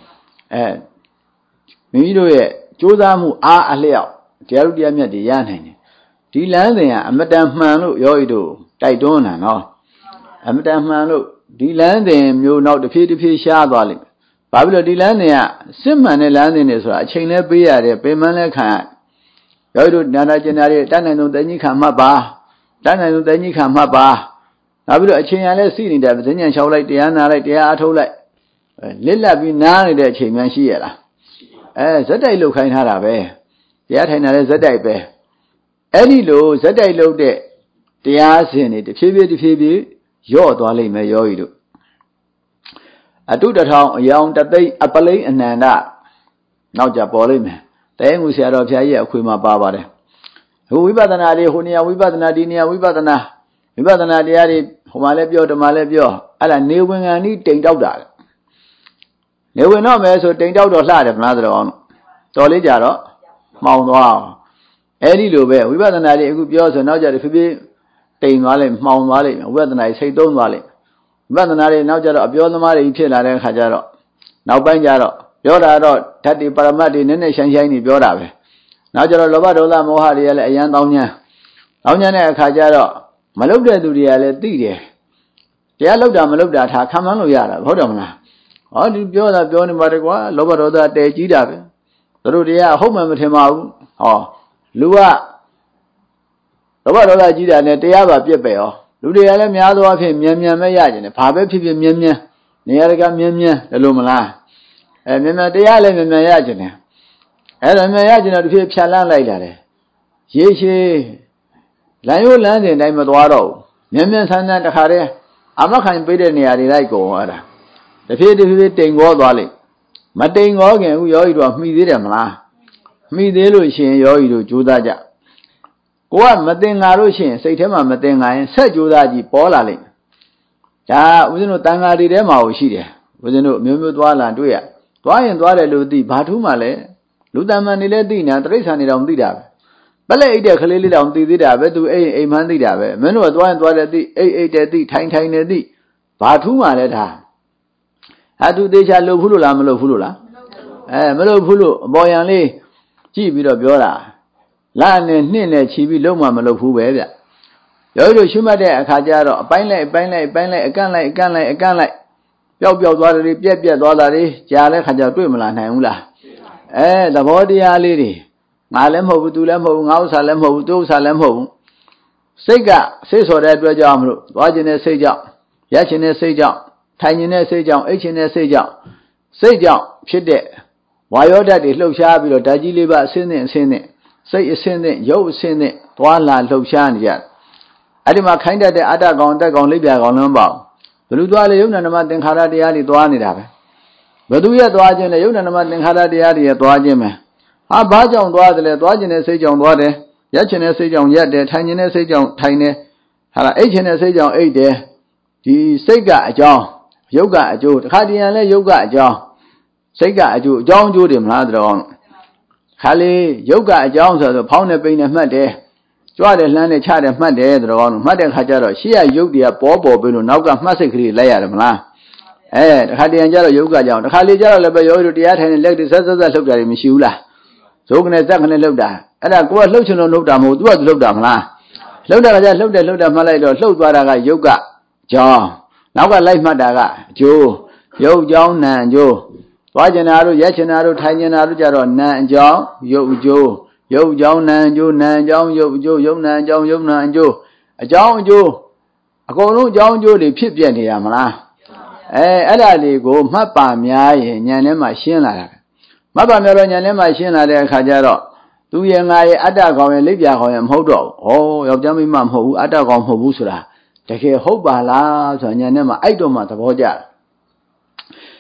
မိမိတို့ရဲ့ကြိုးစားမှုအားအလျောက်တရားဥတရားမြတ်တွေရနိုင်တယ်ဒီလမ်းစဉ်ကအမတန်မှန်လို့ရောတို့တိုက်တွန်းတာနော်အမတန်မှန်လို့ဒီလမ်းစဉ်မျိုးနောက်တစ်ဖြည်းဖြည်းရှားသွားလိမ့်မယ်ဘာဖြစ်လို့ဒီလမ်းစဉ်ကစစ်မှန်တဲ့လမ်းစဉ်တွေဆိုတာအချိန်လဲပေးရတယ်ပင်မလဲခံရောတို့နာနာကျင်နာတွေတတ်နိုင်ဆုံးတဏှိခံမှတ်ပါတတ်နိုင်ဆုံးတဏှိခံမှတ်ပါနောက်ပြီးတော့အချိန်ရလဲစီးနေတဲ့ပဇဉ္ဉံလျှောက်လိုက်တရားနာလိုက်တရားအထုတ်လိုက်လစ်လက်ပြီးနားနေတဲ့အချိန်မှရှိရလားဇက်တိုက်လုတ်ခိုင်းထားတာပဲတရားထိုင်တာလဲဇက်တိုက်ပဲအဲ့ဒီလိုဇက်တိုက်လုတ်တဲ့တရားစဉ်တွေတဖြည်းဖြည်းရော့သွားလိမ့်မယ်ယောဂီတို့အတုတထောင်အယောင်တသိန်းအပလိမ့်အနန္တနောက်ကြပေါ်လိမ့်မယ်တဲငူဆရာတော်ဘုရားကြီးရဲ့အခွေမှာပါပါတယ်ဟိုဝိပဿနာတွေဟိုနေရာဝိပဿနာဒီနေရာဝိပဿနာတရားတွေဟိုမှာလည်းပြောဓမ္မလည်းပြောအဲ့ဒါနေဝင်ခံဤတိမ်တောက်တာနေဝင်တော့မယ်ဆိုတိမ်တောက်တော့လှတယ်မလားတော်အောင်တော်လေးကြတော့မှောင်သွားအောင်အဲ့ဒီလိုပဲဝိပဿနာတွေအခုပြောဆိုနောက်ကြတစ်ဖြည်းဖြည်းတိမ်သွားလိမ့်မှောင်သွားလိမ့်ဝိပဿနာတွေစိတ်သုံးသွားလိမ့်ဝိပဿနာတွေနောက်ကြတော့အပြောသမားတွေဖြစ်လာတဲ့အခါကျတော့နောက်ပိုင်းကျတော့ပြောတာတော့ဓာတ်တွေပရမတ်တွေနည်းနည်းဆိုင်နေပြောတာပဲနောက်ကျတော့လောဘဒေါသမောဟတွေကလည်းအယံတောင်းညာတဲ့အခါကျတော့မလုတဲ့သူတွေကလည်းသိတယ်တရားလုတာမလုတာထားခံမှန်းလို့ရတာဟုတ်တယ်မလားဟောဒီပြောတာပြောနေပါတကွာလောဘဒေါသတဲကြီးတာပဲသူတို့တရားဟုတ်မှမထင်ပါဘူးဟောလူကလောဘဒေါသကြီးတာနဲ့တရားပါပြစ်ပဲရောလူတွေကလည်းများသောအားဖြင့်မြန်ပဲရကြတယ်ဘာပဲဖြစ်ဖြစ်မြန်နေရာတကာမြန်တယ်လို့မလားမြန်တရားလည်းမြန်ရကြတယ်အဲ့ဒါမြန်ရကြတော့တစ်ဖြည်းဖြတ်လန်းလိုက်လာတယ်ရေရှည်လမ်းရိုးလမ်းစဉ်တိုင်းမသွားတော့ဘူးမြန်ဆန်းတခါတည်းအမခံပေးတဲ့နေရာတွေလိုက်ကုန်အဲ့ဒါတစ်ဖြည်းတိမ်ကောသွားလိမ့်မတိမ်ကောခင်ဦးယောဂီတို့ကမှီသေးတယ်မလားမှီသေးလို့ရှိရင်ယောဂီတို့ကြိုးစားကြကိုကမတင်ငါလို့ရှိရင်စိတ်ထဲမှာမတင်ငါရင်ဆက်ကြိုးစားကြည့်ပေါ်လာလိမ့်ဒါဦးဇင်းတို့တန်ဃာတွေထဲမှာရှိတယ်ဦးဇင်းတို့မျိုးသွားလာတွေ့ရသွားရင်သွားတယ်လို့သိဘာထူးမှလဲလူတန်မှန်နေလဲသိနေတာတိရစ္ဆာန်တွေတော့မသိတာပဲပလက်အိတ်တဲ့ကလေးလေးတောင်သိသေးတာပဲသူအိမ်မှန်းသိတာပဲမင်းတို့ကသွားရင်သွားတယ်သိအိတ်တယ်သိထိုင်တယ်သိဘာထူးမှလဲဒါသူသေးချာလှုပ်ဘူးလို့လားမလှုပ်ဘူးလို့လားမလှုပ်ဘူးလို့အပေါ်ယံလေးကြည့်ပြီးတော့ပြောတာလာနဲ့နှင့်နဲ့ချီပြီးလုံးမှမလှုပ်ဘူးပဲဗျယောဂီတို့ရှုမှတ်တဲ့အခါကျတော့အပိုင်းလိုက်အကန့်လိုက်ပျောက်သွားတယ်ပြက်သွားတာတွေကြာတဲ့ခါကျတော့တွေ့မလာနိုင်ဘူးလားသဘောတရားလေးတွေငါလည်းမဟုတ်ဘူးသူလည်းမဟုတ်ဘူးငါဥစ္စာလည်းမဟုတ်ဘူးသူဥစ္စာလည်းမဟုတ်ဘူးစိတ်ကစိတ်ဆော်တဲ့အတွက်ကြောင့်မလို့သွားခြင်းတဲ့စိတ်ကြောင့်ရက်ခြင်းတဲ့စိတ်ကြောင့်ထိုင်ခြင်းတဲ့စိတ်ကြောင့်အိတ်ခြင်းတဲ့စိတ်ကြောင့်ဖြစ်တဲ့ဝါယောဓာတ်တွေလှုပ်ရှားပြီးတော့ဓာတ်ကြီးလေးပါအစင်းနဲ့စိတ်အစင်းနဲ့ရုပ်အစင်းနဲ့သွားလာလှုပ်ရှားနေကြအဲ့ဒီမှာခိုင်းတတ်တဲ့အတ္တကောင်တက်ကောင်လိပ်ပြကောင်လုံးပေါ့ဘလူသွားလေယုံနာနမသင်္ခါရတရားတွေသွားနေတာပဲဘသူရဲ့သွားခြင်းနဲ့ယုံနာနမသင်္ခါရတရားတွေရဲ့သွားခြင်းပဲဘာကြောင့်သွားတယ်လဲသွားခြင်းနဲ့စိတ်ကြောင့်သွားတယ်ရက်ခြင်းနဲ့စိတ်ကြောင့်ရက်တယ်ထိုင်ခြင်းနဲ့စိတ်ကြောင့်ထိုင်တယ်အိတ်ခြင်းနဲ့စိတ်ကြောင့်အိတ်တယ်ဒီစိတ်ကအကြောင်းယုတ်ကအကျိုးတခါတည်းရန်လဲယုတ်ကအကြောင်းစိတ်ကအကျိုးတွေမလားတော်ခါလေးယုတ်ကအကြောင်းဆိုတော့ဖောင်းနဲ့ပိန်နဲ့မှတ်တယ်ကြွတယ်လှမ်းနဲ့ချတယ်မှတ်တယ်တော်မှတ်တဲ့ခါကျတော့ရှေ့ကယုတ်တွေကပေါ်ပြီးလို့နောက်ကမှတ်စိတ်ကလေးလိုက်ရတယ်မလားတခါတည်းရန်ကျတော့ယုတ်ကကြောင်းတခါလေးကျတော့လည်းပဲယောဂီတို့တရားထိုင်တဲ့လက်တွေဆက်လှုပ်တာတွေမရှိဘူးလားဇုတ်ကနေဇက်ကနေလှုပ်တာအဲ့ဒါကိုကလှုပ်ချင်လို့လှုပ်တာမဟုတ်သူကလှုပ်တာမလားလှုပ်တာကကြလှုပ်တယ်မှတ်လိုက်တော့လှုပ်သွားတာကယုတ်ကကြောင်းနောက်ကလိုက်မှတ်တာကအကျိုးရုပ်ကြောင်းနာအကျိုးသွားကျင်တာတို့ရက်ကျင်တာတို့ထိုင်ကျင်တာတို့ကြတော့နာအကြောင်းရုပ်အကျိုးရုပ်ကြောင်းနာအကျိုးနာအကြောင်းရုပ်အကျိုးရုပ်နာအကြောင်းရုပ်နာအကျိုးအကြောင်းအကျိုးအကုန်လုံးအကြောင်းအကျိုးတွေဖြစ်ပြနေတာမလားအဲ့ဒါလေးကိုမှတ်ပါများရင်ဉာဏ်ထဲမှာရှင်းလာတာမှတ်ပါများတော့ဉာဏ်ထဲမှာရှင်းလာတဲ့အခါကျတော့သူရဲ့ငါရဲ့အတ္တကောင်ရဲ့လိပ်ပြကောင်ရဲ့မဟုတ်တော့ဘူးယောက်ျားမိန်းမမဟုတ်ဘူးအတ္တကောင်မဟုတ်ဘူးဆိုတာတကယ်ဟုတ်ပါလားဆိုတာဉာဏ်ထဲမှာအဲ့တော့မှသဘောကျတယ်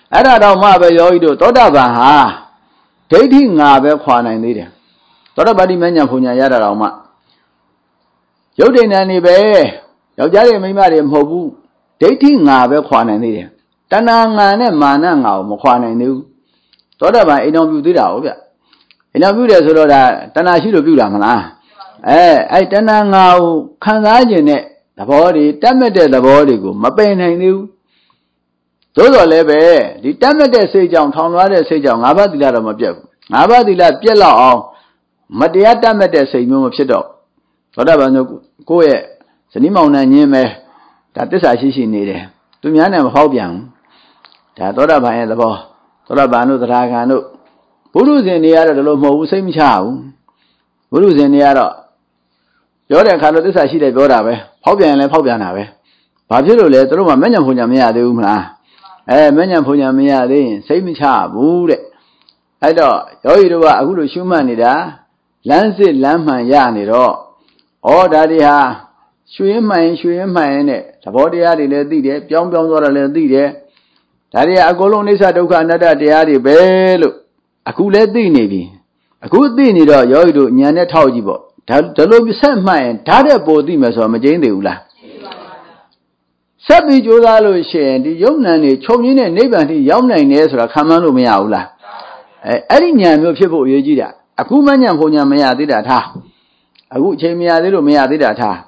အဲ့ဒါတော့မှပဲယောဂီတို့သောတာပန်ဟာဒိဋ္ဌိငါပဲခွာနိုင်သေးတယ်သောတာပတိမဉ္ဇဉ်ဘုံညာရတာတော့မှရုပ်တည်ဉာဏ်နေပဲယောက်ျားတွေမိန်းမတွေမဟုတ်ဘူးဒိဋ္ဌိငါပဲခွာနိုင်သေးတယ်တဏှာငါနဲ့မာနငါကိုမခွာနိုင်သေးဘူးသောတာပန်အိမ်တော်ပြုသေးတာဟုတ်ဗျအိမ်တော်ပြုတယ်ဆိုတော့ဒါတဏှာရှိလို့ပြုတာမလားအဲ့တဏှာငါကိုခံစားခြင်းနဲ့သဘောတွေတတ်မဲ့တဲ့သဘောတွေကိုမပယ်နိုင်သေးဘူးသို့တော်လည်းပဲဒီတတ်မဲ့တဲ့စိတ်ကြောင့်ထောင်လွှားတဲ့စိတ်ကြောင့်ငါးပါးသီလတော့မပြတ်ဘူးငါးပါးသီလပြတ်လောက်အောင်မတရားတတ်မဲ့တဲ့စိတ်မျိုးမဖြစ်တော့သောတာပန်တို့ကိုယ့်ရဲ့ဇနီးမောင်နှံညင်းပဲဒါတစ္ဆာရှိနေတယ်သူများနဲ့မဖောက်ပြန်ဘူးဒါသောတာပန်ရဲ့သဘောသောတာပန်တို့သရဂံတို့ဘုရုဇဉ်တွေကတော့ဒီလိုမဟုတ်ဘူးစိတ်မချဘူးဘုရုဇဉ်တွေကတော့ပြောတဲ့အခါတော့တစ္ဆာရှိတယ်ပြောတာပဲဖောက်ပြန်ရင်လည်းဖောက်ပြန်တာပဲဘာဖြစ်လို့လဲသူတို့ကမဉ္ဇဉ်ဘုံညာမရသေးဘူးမလားမဉ္ဇဉ်ဘုံညာမရသေးရင်စိတ်မချဘူးတဲ့အဲ့တော့ယောဂီတို့ကအခုလိုရှုမှတ်နေတာလမ်းစစ်လမ်းမှန်ရနေတော့ဒါတွေဟာရွှေရင်မှန်ရင်နဲ့သဘောတရားတွေလည်းသိတယ်ပြောင်းသွားတာလည်းသိတယ်ဒါတွေကအကုန်လုံးအိဋ္ဌဒုက္ခအနတ္တတရားတွေပဲလို့အခုလည်းသိနေပြီအခုသိနေတော့ယောဂီတို့ဉာဏ်နဲ့ထောက်ကြည့်ပေါ့ဒါလိုဆက်မှတ်ရင်ဓာတ်တဲ့ပိုသိမယ်ဆိုတော့မကျင်းသေးဘူးလားဆက်ပြီးကြိုးစားလို့ရှိရင်ဒီယုံ nant တွေခြုံရင်းနဲ့နိဗ္ဗာန်ထိရောက်နိုင်တယ်ဆိုတာခံမှန်းလို့မရဘူးလားအဲ့ဒီဉာဏ်မျိုးဖြစ်ဖို့အရေးကြီးတာအခုမှဉာဏ်ဘုံဉာဏ်မရသေးတာထားအခုအချိန်မရသေးလို့မရသေးတာထား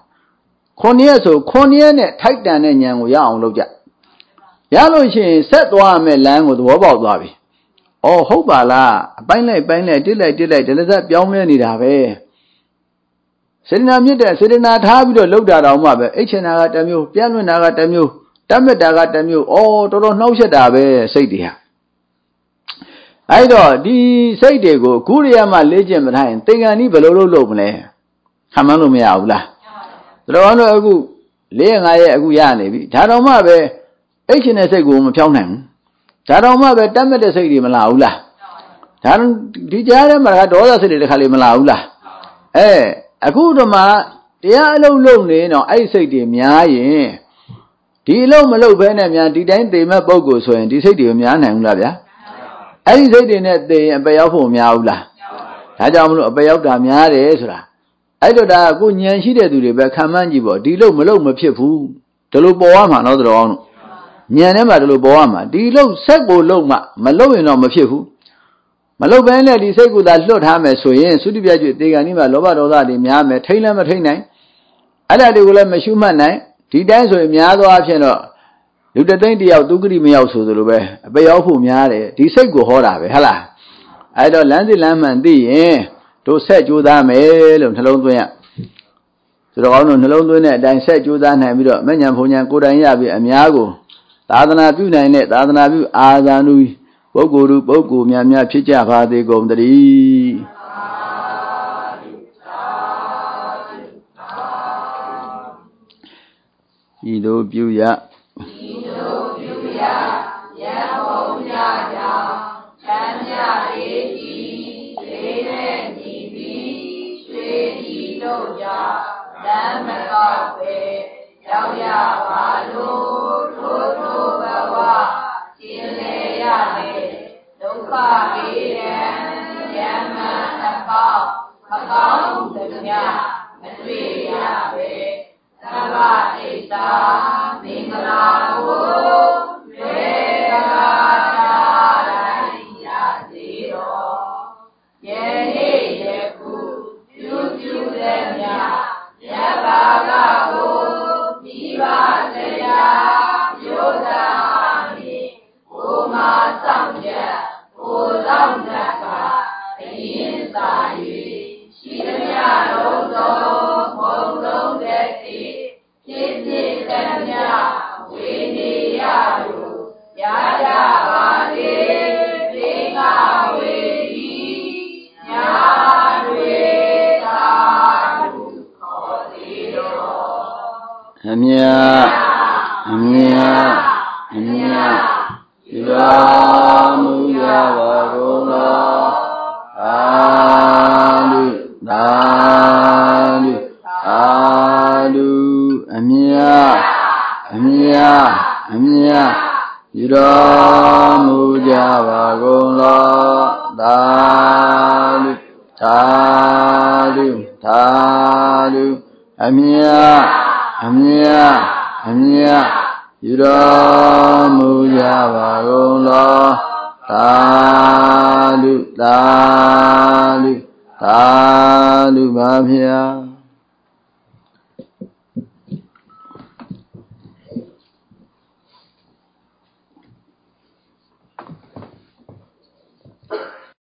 9ရက်ဆို9ရက်နဲ့ထိုက်တန်တဲ့ဉာဏ်ကိုရအောင်လုပ်ကြရလို့ရှိရင်ဆက်သွားမယ်လမ်းကိုသဘောပေါက်သွားပြီဟုတ်ပါလားအပိုင်းလိုက်တစ်လိုက်ဒီလက်စပြောင်းလဲနေတာပဲစေတနာမြင့်တဲ့စေတနာထားပြီးတော့လှုပ်တာတောင်မှပဲအိတ်ချင်တာကတစ်မျိုးပြန်လွင်တာကတစ်မျိုးတတ်မြတ်တာကတစ်မျိုးတော်တော်နှောက်ယှက်တာပဲစိတ်တွေဟာအဲ့တော့ဒီစိတ်တွေကိုခုရရမှလေ့ကျင့်မထားရင်သင်္ကန်းကြီးဘယ်လိုလုပ်မလဲခံမှန်းလို့မရဘူးလားတော်တော်တို့အခု4-5ရက်အခုရနေပြီဒါတော့မှပဲအိတ်ချင်တဲ့စိတ်ကိုမဖြောင်းနိုင်ဘူးဒါတော့မှပဲတတ်မြတ်တဲ့စိတ်တွေမလာဘူးလားဒါဒီကြားထဲမှာဒေါသစိတ်တွေတစ်ခါလေမလာဘူးလားအခုတော့မှတရားအလုံးလုံးနေတော့အဲ့စိတ်တွေများရင်ဒီအလုံးမလုံးဘဲနဲ့များဒီတိုင်းသေမဲ့ပုံကိုဆိုရင်ဒီစိတ်တွေများနိုင်ဘူးလားဗျာအဲ့ဒီစိတ်တွေနဲ့သေရင်အပယ်ရောက်ဖို့များဘူးလားဒါကြောင့်မလို့အပယ်ရောက်တာများတယ်ဆိုတာအဲ့တော့ဒါကိုဉာဏ်ရှိတဲ့သူတွေပဲခံမှန်းကြည့်ပေါ့ဒီလုံးမလုံးမဖြစ်ဘူးဒီလိုပေါ်ရမှာတော့တော်အောင်ဉာဏ်ထဲမှာဒီလိုပေါ်ရမှာဒီလုံးဆက်ကိုလုံးမှမလုံးရင်တော့မဖြစ်ဘူးမလုတ်ဘဲနဲ့ဒီစိတ်ကူသာလွတ်ထားမယ်ဆိုရင်သုတိပြကျွေတေဂန်ဒီမှာလောဘဒေါသတွေများမယ်ထိမ့်လည်းမထိမ့်နိုင်အဲ့ဒါတွေကိုလည်းမရှုမှတ်နိုင်ဒီတိုင်းဆိုရင်များသောအားဖြင့်တော့လူတသိန်းတယောက်ဒုက္ခတိမရောက်ဆိုသလိုပဲအပရောက်ဖို့များတယ်ဒီစိတ်ကိုဟောတာပဲဟဟလားအဲ့တော့လမ်းစစ်လမ်းမှန်သိရင်တို့ဆက်ကြိုးစားမယ်လို့နှလုံးသွင်းရဆိုတော့ကောင်းတို့နှလုံးသွင်းတဲ့အတိုင်းဆက်ကြိုးစားနိုင်ပြီးတော့မဉ္ဇဉ်ဘုံဉဏ်ကိုယ်တိုင်ရပြီးအများကိုသာသနာပြုနိုင်တဲ့သာသနာပြုအာဇာနုပုဂ္ဂိုလ်တို့ပုဂ္ဂိုလ်များဖြစ်ကြပါသေးကုန်သတည်းဤသို့ပြုရယံဘုံကြကြောင့်ချမ်းမြလေးကြီးလေးနဲ့ညီပြီးရွှေဒီတို့ကြောင့်လမ်းမကောက်ပဲရောက်ရပါလို့ထိုးဘဝကျင်လေရလေဒုက္ခပေရန်ယမန်အပေါင်းမကောင်းသမျှမတွေ့ရပဲသဗ္ဗဣတ္တမင်္ဂလာကိုရေကာတာတိုင်းရစေတော်ယေနေ့ယခုပြုတဲ့မြတ်ယဘာကကိုမိဘတရားယောဓာမိကိုမာဆောင်ချက်ကိုဆောင်တတ်ကအရင်သာ၍ရှိသမျှလုံးသောဘုံလုံးတဲ့ဖြစ်တဲ့မြတ်ဝေနေရလို့ရကြပါလေသေငါဝေဒီညာတွေသာခေါ်သေးတော်အမြရာမူရပါကုန်တော်အာလုအမြယူတော်မူ Thalu Thalu Thalu Amya Amya Amya Yuramuya Varolo Thalu Thalu Thalu Bhavya